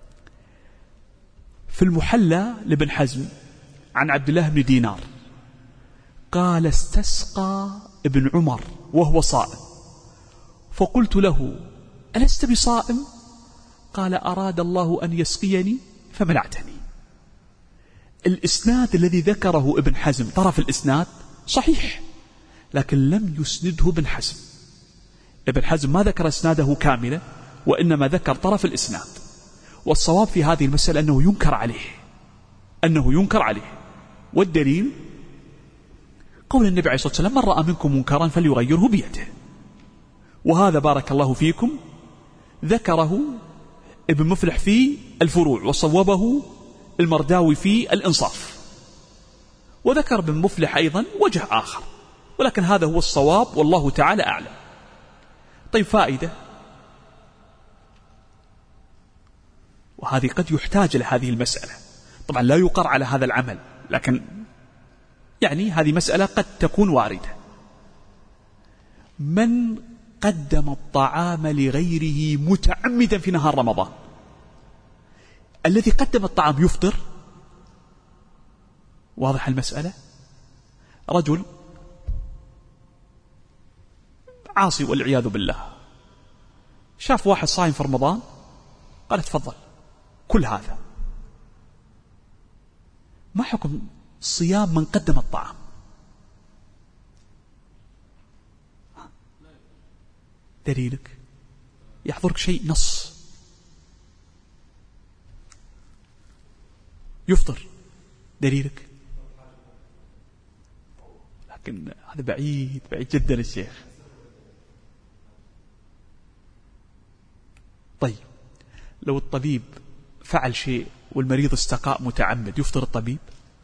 B: في المحلى لابن حزم عن عبد الله بن دينار قال استسقى ابن عمر وهو صائم، فقلت له ألست بصائم؟ قال أراد الله أن يسقيني فمنعتني. الإسناد الذي ذكره ابن حزم، طرف الإسناد صحيح، لكن لم يسنده ابن حزم. ابن حزم ما ذكر إسناده كاملا، وإنما ذكر طرف الإسناد. والصواب في هذه المسألة أنه ينكر عليه. والدليل قول النبي عليه الصلاة والسلام: من رأى منكم منكرا فليغيره بيده. وهذا بارك الله فيكم ذكره ابن مفلح في الفروع، وصوبه المرداوي في الإنصاف، وذكر ابن مفلح أيضا وجه آخر، ولكن هذا هو الصواب والله تعالى أعلم. طيب، فائدة، وهذه قد يحتاج لهذه المسألة، طبعا لا يقر على هذا العمل، لكن يعني هذه مسألة قد تكون واردة. من قدم الطعام لغيره متعمدا في نهار رمضان، الذي قدم الطعام يفطر؟ واضح المسألة؟ رجل عاصي والعياذ بالله شاف واحد صايم في رمضان، قال تفضل كل هذا. ما حكم صيام من قدم الطعام؟ دليلك؟ يحضرك شيء نص يفطر، دليلك؟ لكن هذا بعيد جدا الشيخ. طيب، لو الطبيب فعل شيء والمريض استقاء متعمد، يفطر الطبيب؟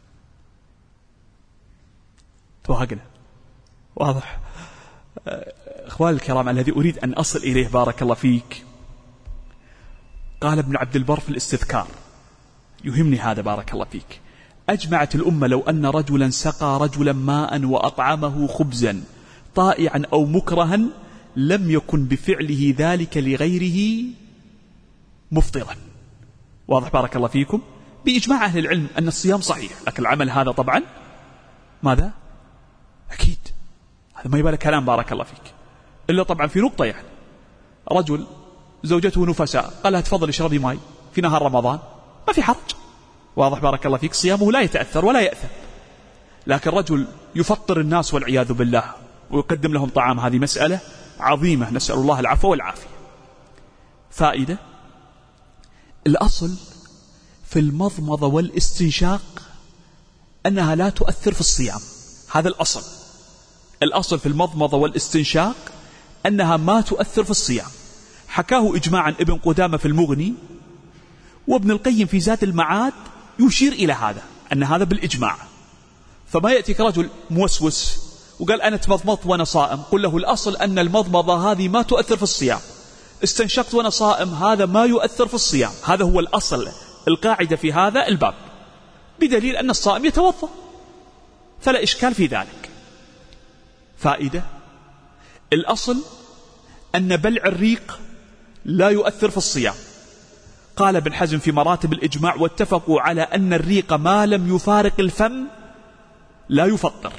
B: توهقنا. واضح؟ اخواني الكرام، الذي اريد ان اصل اليه بارك الله فيك، قال ابن عبد البر في الاستذكار، يهمني هذا بارك الله فيك: اجمعت الامه لو ان رجلا سقى رجلا ماء واطعمه خبزا طائعا او مكرها لم يكن بفعله ذلك لغيره مفطرا. واضح بارك الله فيكم؟ باجماع اهل العلم ان الصيام صحيح، لكن العمل هذا طبعا ماذا؟ اكيد هذا ما يبالي كلام بارك الله فيك، إلا طبعا في نقطة، يعني رجل زوجته نفساء قال لها تفضل اشربي ماء في نهار رمضان، ما في حرج. واضح بارك الله فيك؟ صيامه لا يتأثر ولا يأثم. لكن رجل يفطر الناس والعياذ بالله ويقدم لهم طعام، هذه مسألة عظيمة، نسأل الله العفو والعافية. فائدة: الأصل في المضمضة والاستنشاق أنها لا تؤثر في الصيام، هذا الأصل في المضمضة والاستنشاق أنها ما تؤثر في الصيام. حكاه إجماعا ابن قدامة في المغني، وابن القيم في زاد المعاد يشير إلى هذا، أن هذا بالإجماع. فما يأتيك رجل موسوس وقال أنا تمضمضت وأنا صائم، قل له الأصل أن المضمضة هذه ما تؤثر في الصيام، استنشقت وأنا صائم هذا ما يؤثر في الصيام. هذا هو الأصل، القاعدة في هذا الباب، بدليل أن الصائم يتوضأ، فلا إشكال في ذلك. فائدة: الأصل أن بلع الريق لا يؤثر في الصيام. قال ابن حزم في مراتب الإجماع: واتفقوا على أن الريق ما لم يفارق الفم لا يفطر.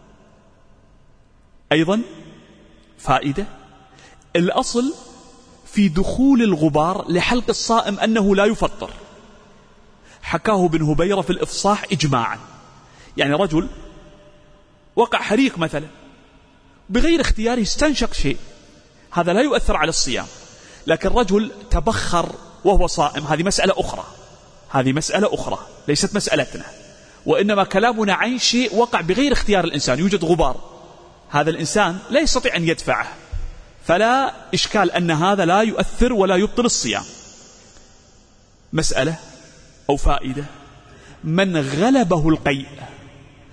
B: أيضا فائدة: الأصل في دخول الغبار لحلق الصائم أنه لا يفطر. حكاه ابن هبيرة في الإفصاح إجماعا، يعني رجل وقع حريق مثلا بغير اختياره، استنشق شيء، هذا لا يؤثر على الصيام. لكن رجل تبخر وهو صائم، هذه مسألة أخرى ليست مسألتنا، وإنما كلامنا عن شيء وقع بغير اختيار الإنسان، يوجد غبار، هذا الإنسان لا يستطيع أن يدفعه، فلا إشكال أن هذا لا يؤثر ولا يبطل الصيام. مسألة أو فائدة: من غلبه القيء،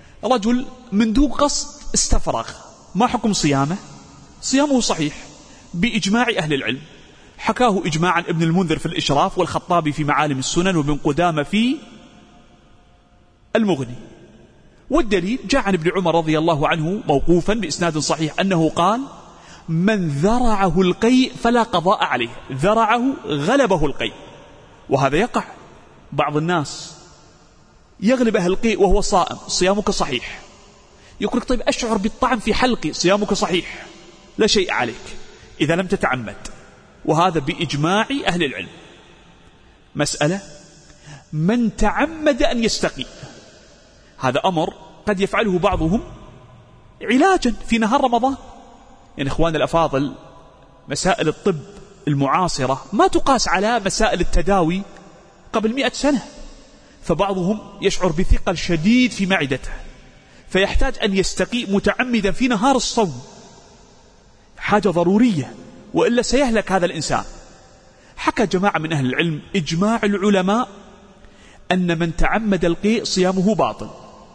B: رجل من دون قصد استفرغ، ما حكم صيامه؟ صيامه صحيح، بإجماع أهل العلم، حكاه إجماعا ابن المنذر في الإشراف، والخطابي في معالم السنن، وابن قدامة في المغني. والدليل جاء عن ابن عمر رضي الله عنه موقوفا بإسناد صحيح أنه قال: من ذرعه القيء فلا قضاء عليه. ذرعه غلبه القيء، وهذا يقع. بعض الناس يغلبه القيء وهو صائم، صيامك صحيح. يقول لك: طيب أشعر بالطعم في حلقي، صيامك صحيح، لا شيء عليك إذا لم تتعمد. وهذا بإجماع أهل العلم. مسألة من تعمد أن يستقي، هذا أمر قد يفعله بعضهم علاجا في نهار رمضان. يعني إخوان الأفاضل، مسائل الطب المعاصرة ما تقاس على مسائل التداوي قبل 100 سنة. فبعضهم يشعر بثقل شديد في معدته فيحتاج أن يستقي متعمدا في نهار الصوم، حاجة ضرورية، وإلا سيهلك هذا الإنسان. حكى جماعة من أهل العلم إجماع العلماء أن من تعمد القيء صيامه باطل.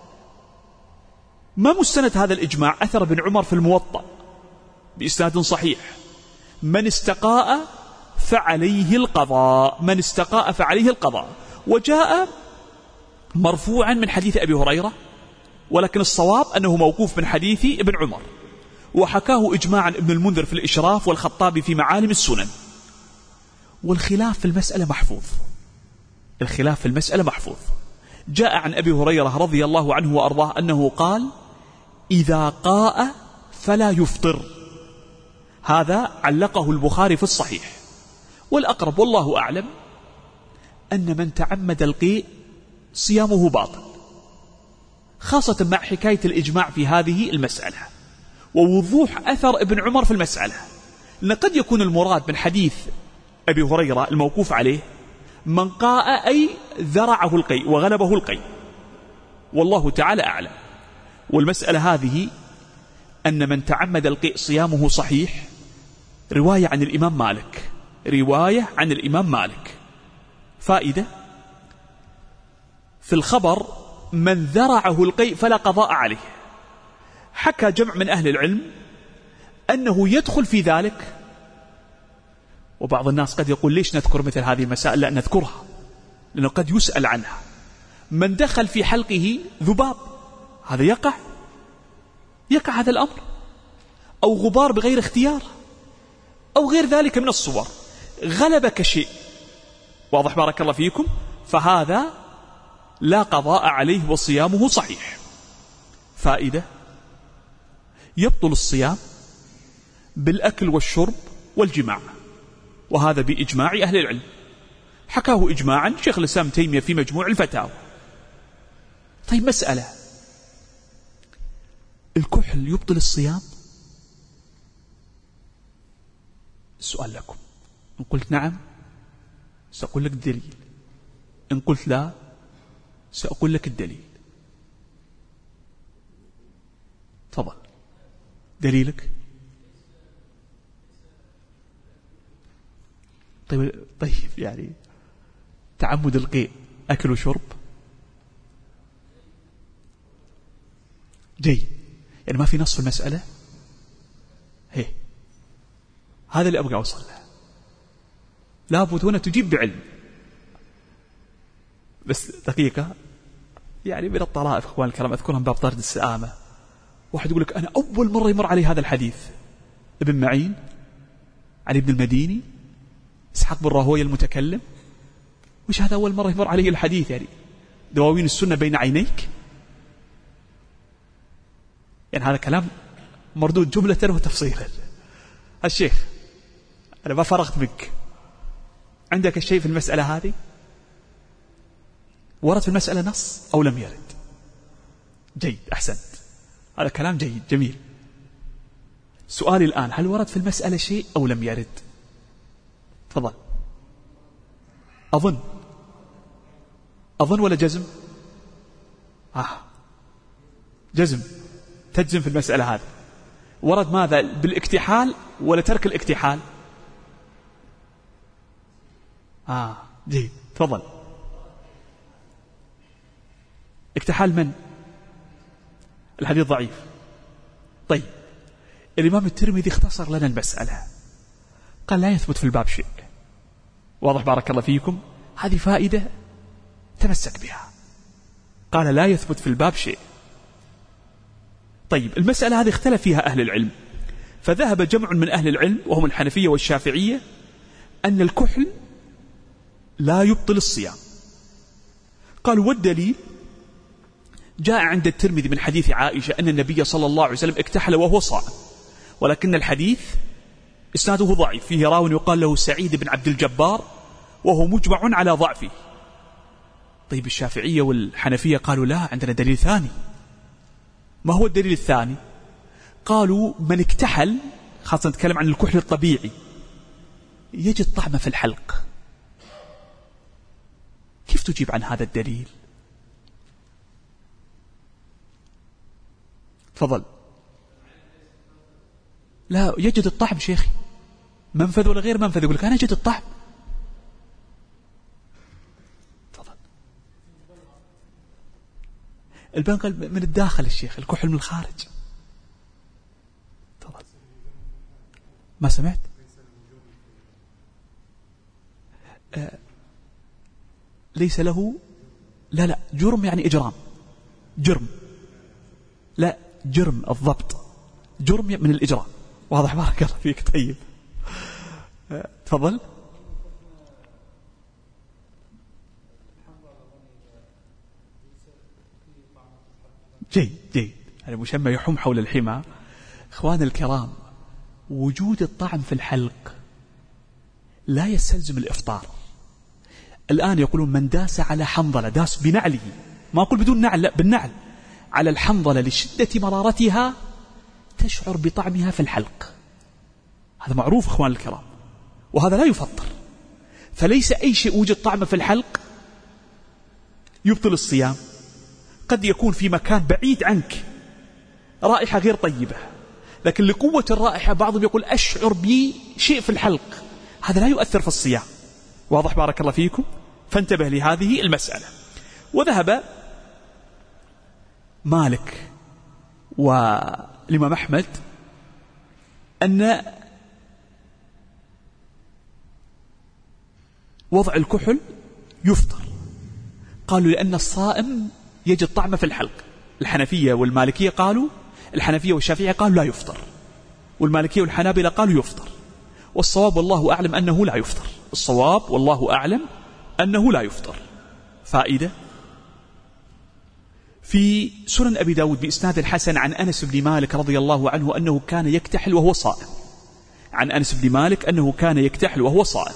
B: ما مستند هذا الإجماع؟ أثر ابن عمر في الموطأ بإسناد صحيح: من استقاء فعليه القضاء، من استقاء فعليه القضاء. وجاء مرفوعا من حديث أبي هريرة، ولكن الصواب أنه موقوف من حديث ابن عمر. وحكاه إجماعا ابن المنذر في الإشراف، والخطابي في معالم السنن. والخلاف في المسألة محفوظ، الخلاف في المسألة محفوظ. جاء عن أبي هريرة رضي الله عنه وأرضاه أنه قال: إذا قاء فلا يفطر. هذا علقه البخاري في الصحيح. والأقرب والله أعلم أن من تعمد القيء صيامه باطل، خاصة مع حكاية الإجماع في هذه المسألة ووضوح أثر ابن عمر في المسألة. لقد يكون المراد من حديث أبي هريرة الموقوف عليه من قاء أي ذرعه القيء وغلبه القيء، والله تعالى أعلم. والمسألة هذه أن من تعمد القيء صيامه صحيح، رواية عن الإمام مالك، رواية عن الإمام مالك. فائدة في الخبر: من ذرعه القيء فلا قضاء عليه. حكى جمع من أهل العلم أنه يدخل في ذلك. وبعض الناس قد يقول: ليش نذكر مثل هذه المسائل؟ لا نذكرها لأنه قد يسأل عنها. من دخل في حلقه ذباب، هذا يقع هذا الأمر، أو غبار بغير اختيار، أو غير ذلك من الصور، غلبك شيء، واضح بارك الله فيكم، فهذا لا قضاء عليه وصيامه صحيح. فائدة: يبطل الصيام بالأكل والشرب والجماع، وهذا بإجماع أهل العلم. حكاه إجماعا شيخ الإسلام تيمية في مجموع الفتاوى. طيب مسألة: الكحل يبطل الصيام؟ السؤال لكم. إن قلت نعم سأقول لك الدليل، إن قلت لا سأقول لك الدليل. تفضل، دليلك. طيب يعني تعمد القيء أكل وشرب جيد، يعني ما في نص في المسألة. هذا اللي أبغى أوصل له. لابد هنا تجيب بعلم. بس دقيقة، يعني من الطرائف أخوان الكرام أذكرهم باب طرد السآمة، واحد يقول لك: أنا أول مرة يمر علي هذا الحديث. ابن معين، علي بن المديني، إسحاق بن راهويه المتكلم، وش هذا أول مرة يمر علي الحديث؟ يعني دواوين السنة بين عينيك. يعني هذا كلام مردود جملة وتفصيلا. الشيخ أنا ما فرغت منك، عندك الشيء في المسألة هذه؟ ورد في المسألة نص أو لم يرد؟ جيد، أحسنت، هذا كلام جيد جميل. سؤالي الآن: هل ورد في المسألة شيء أو لم يرد؟ تفضل. أظن ولا جزم؟ جزم، تجزم في المسألة هذه. ورد ماذا؟ بالاكتحال ولا ترك الاكتحال؟ جيد، تفضل. اكتحال من؟ الحديث ضعيف. طيب الإمام الترمذي اختصر لنا المسألة قال لا يثبت في الباب شيء. واضح بارك الله فيكم؟ هذه فائدة تمسك بها. قال لا يثبت في الباب شيء. طيب المسألة هذه اختلف فيها أهل العلم، فذهب جمع من أهل العلم وهم الحنفية والشافعية أن الكحل لا يبطل الصيام. قالوا والدليل جاء عند الترمذي من حديث عائشة أن النبي صلى الله عليه وسلم اكتحل وهو صائم، ولكن الحديث إسناده ضعيف، فيه راو يقال له سعيد بن عبد الجبار وهو مجمع على ضعفه. طيب الشافعية والحنفية قالوا لا، عندنا دليل ثاني. ما هو الدليل الثاني؟ قالوا من اكتحل، خاصة نتكلم عن الكحل الطبيعي، يجد طعمه في الحلق. كيف تجيب عن هذا الدليل؟ تفضل. لا، يجد الطعم شيخي، منفذ ولا غير منفذ، يقول لك أنا أجد الطعم. تفضل. البان قال من الداخل الشيخ، الكحل من الخارج. تفضل. ما سمعت؟ ليس له، لا جرم يعني إجرام، جرم، لا جرم الضبط، جرم من الإجرام. واضح بارك الله فيك. طيب تفضل. جيد. المشمى يحوم حول الحمى. إخوان الكرام، وجود الطعم في الحلق لا يستلزم الإفطار. الآن يقولون من داس على حنظلة، داس بنعله، ما أقول بدون نعل، لا بالنعل، على الحنظلة لشدة مرارتها تشعر بطعمها في الحلق. هذا معروف إخوان الكرام، وهذا لا يفطر. فليس أي شيء وجد طعمه في الحلق يبطل الصيام. قد يكون في مكان بعيد عنك رائحة غير طيبة، لكن لقوة الرائحة بعضهم يقول أشعر بشيء في الحلق، هذا لا يؤثر في الصيام. واضح بارك الله فيكم؟ فانتبه لهذه المسألة. وذهب مالك والإمام أحمد أن وضع الكحل يفطر. قالوا لأن الصائم يجد طعمه في الحلق. الحنفية والمالكية قالوا، الحنفية والشافعية قالوا لا يفطر، والمالكية والحنابلة قالوا يفطر. والصواب والله أعلم أنه لا يفطر. الصواب والله أعلم أنه لا يفطر. فائدة في سنن أبي داود بإسناد حسن عن أنس بن مالك رضي الله عنه أنه كان يكتحل وهو صائم. عن أنس بن مالك أنه كان يكتحل وهو صائم.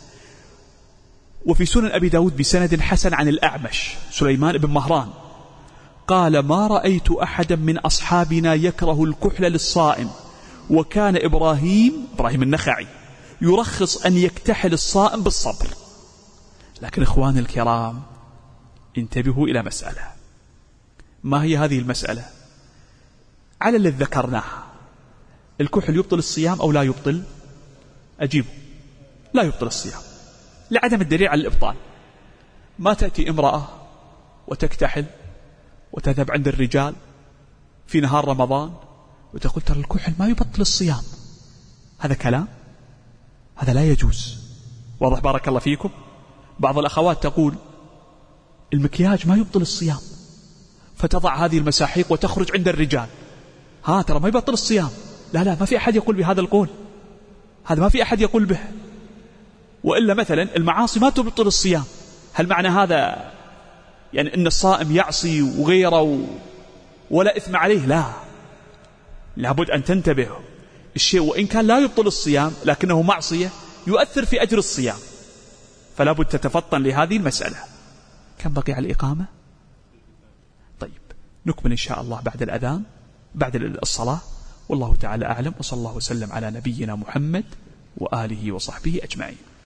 B: وفي سنن أبي داود بسند حسن عن الأعمش سليمان بن مهران قال ما رأيت أحدا من أصحابنا يكره الكحل للصائم، وكان إبراهيم النخعي يرخص أن يكتحل الصائم بالصبر. لكن إخوان الكرام انتبهوا إلى مسألة. ما هي هذه المسألة؟ على الذي ذكرناها، الكحل يبطل الصيام أو لا يبطل؟ أجيبه لا يبطل الصيام لعدم الدليل على الإبطال. ما تأتي امرأة وتكتحل وتذهب عند الرجال في نهار رمضان وتقول ترى الكحل ما يبطل الصيام. هذا كلام، هذا لا يجوز. واضح بارك الله فيكم؟ بعض الأخوات تقول المكياج ما يبطل الصيام، فتضع هذه المساحيق وتخرج عند الرجال، ها ترى ما يبطل الصيام. لا ما في أحد يقول بهذا القول، هذا ما في أحد يقول به. وإلا مثلا المعاصي ما تبطل الصيام، هل معنى هذا يعني أن الصائم يعصي وغيره ولا إثم عليه؟ لا، لابد أن تنتبه. الشيء وإن كان لا يبطل الصيام لكنه معصية يؤثر في أجر الصيام، فلا بد تتفطن لهذه المسألة. كم بقي على الإقامة؟ طيب نكمل إن شاء الله بعد الأذان، بعد الصلاة. والله تعالى أعلم، وصلى الله وسلم على نبينا محمد وآله وصحبه أجمعين.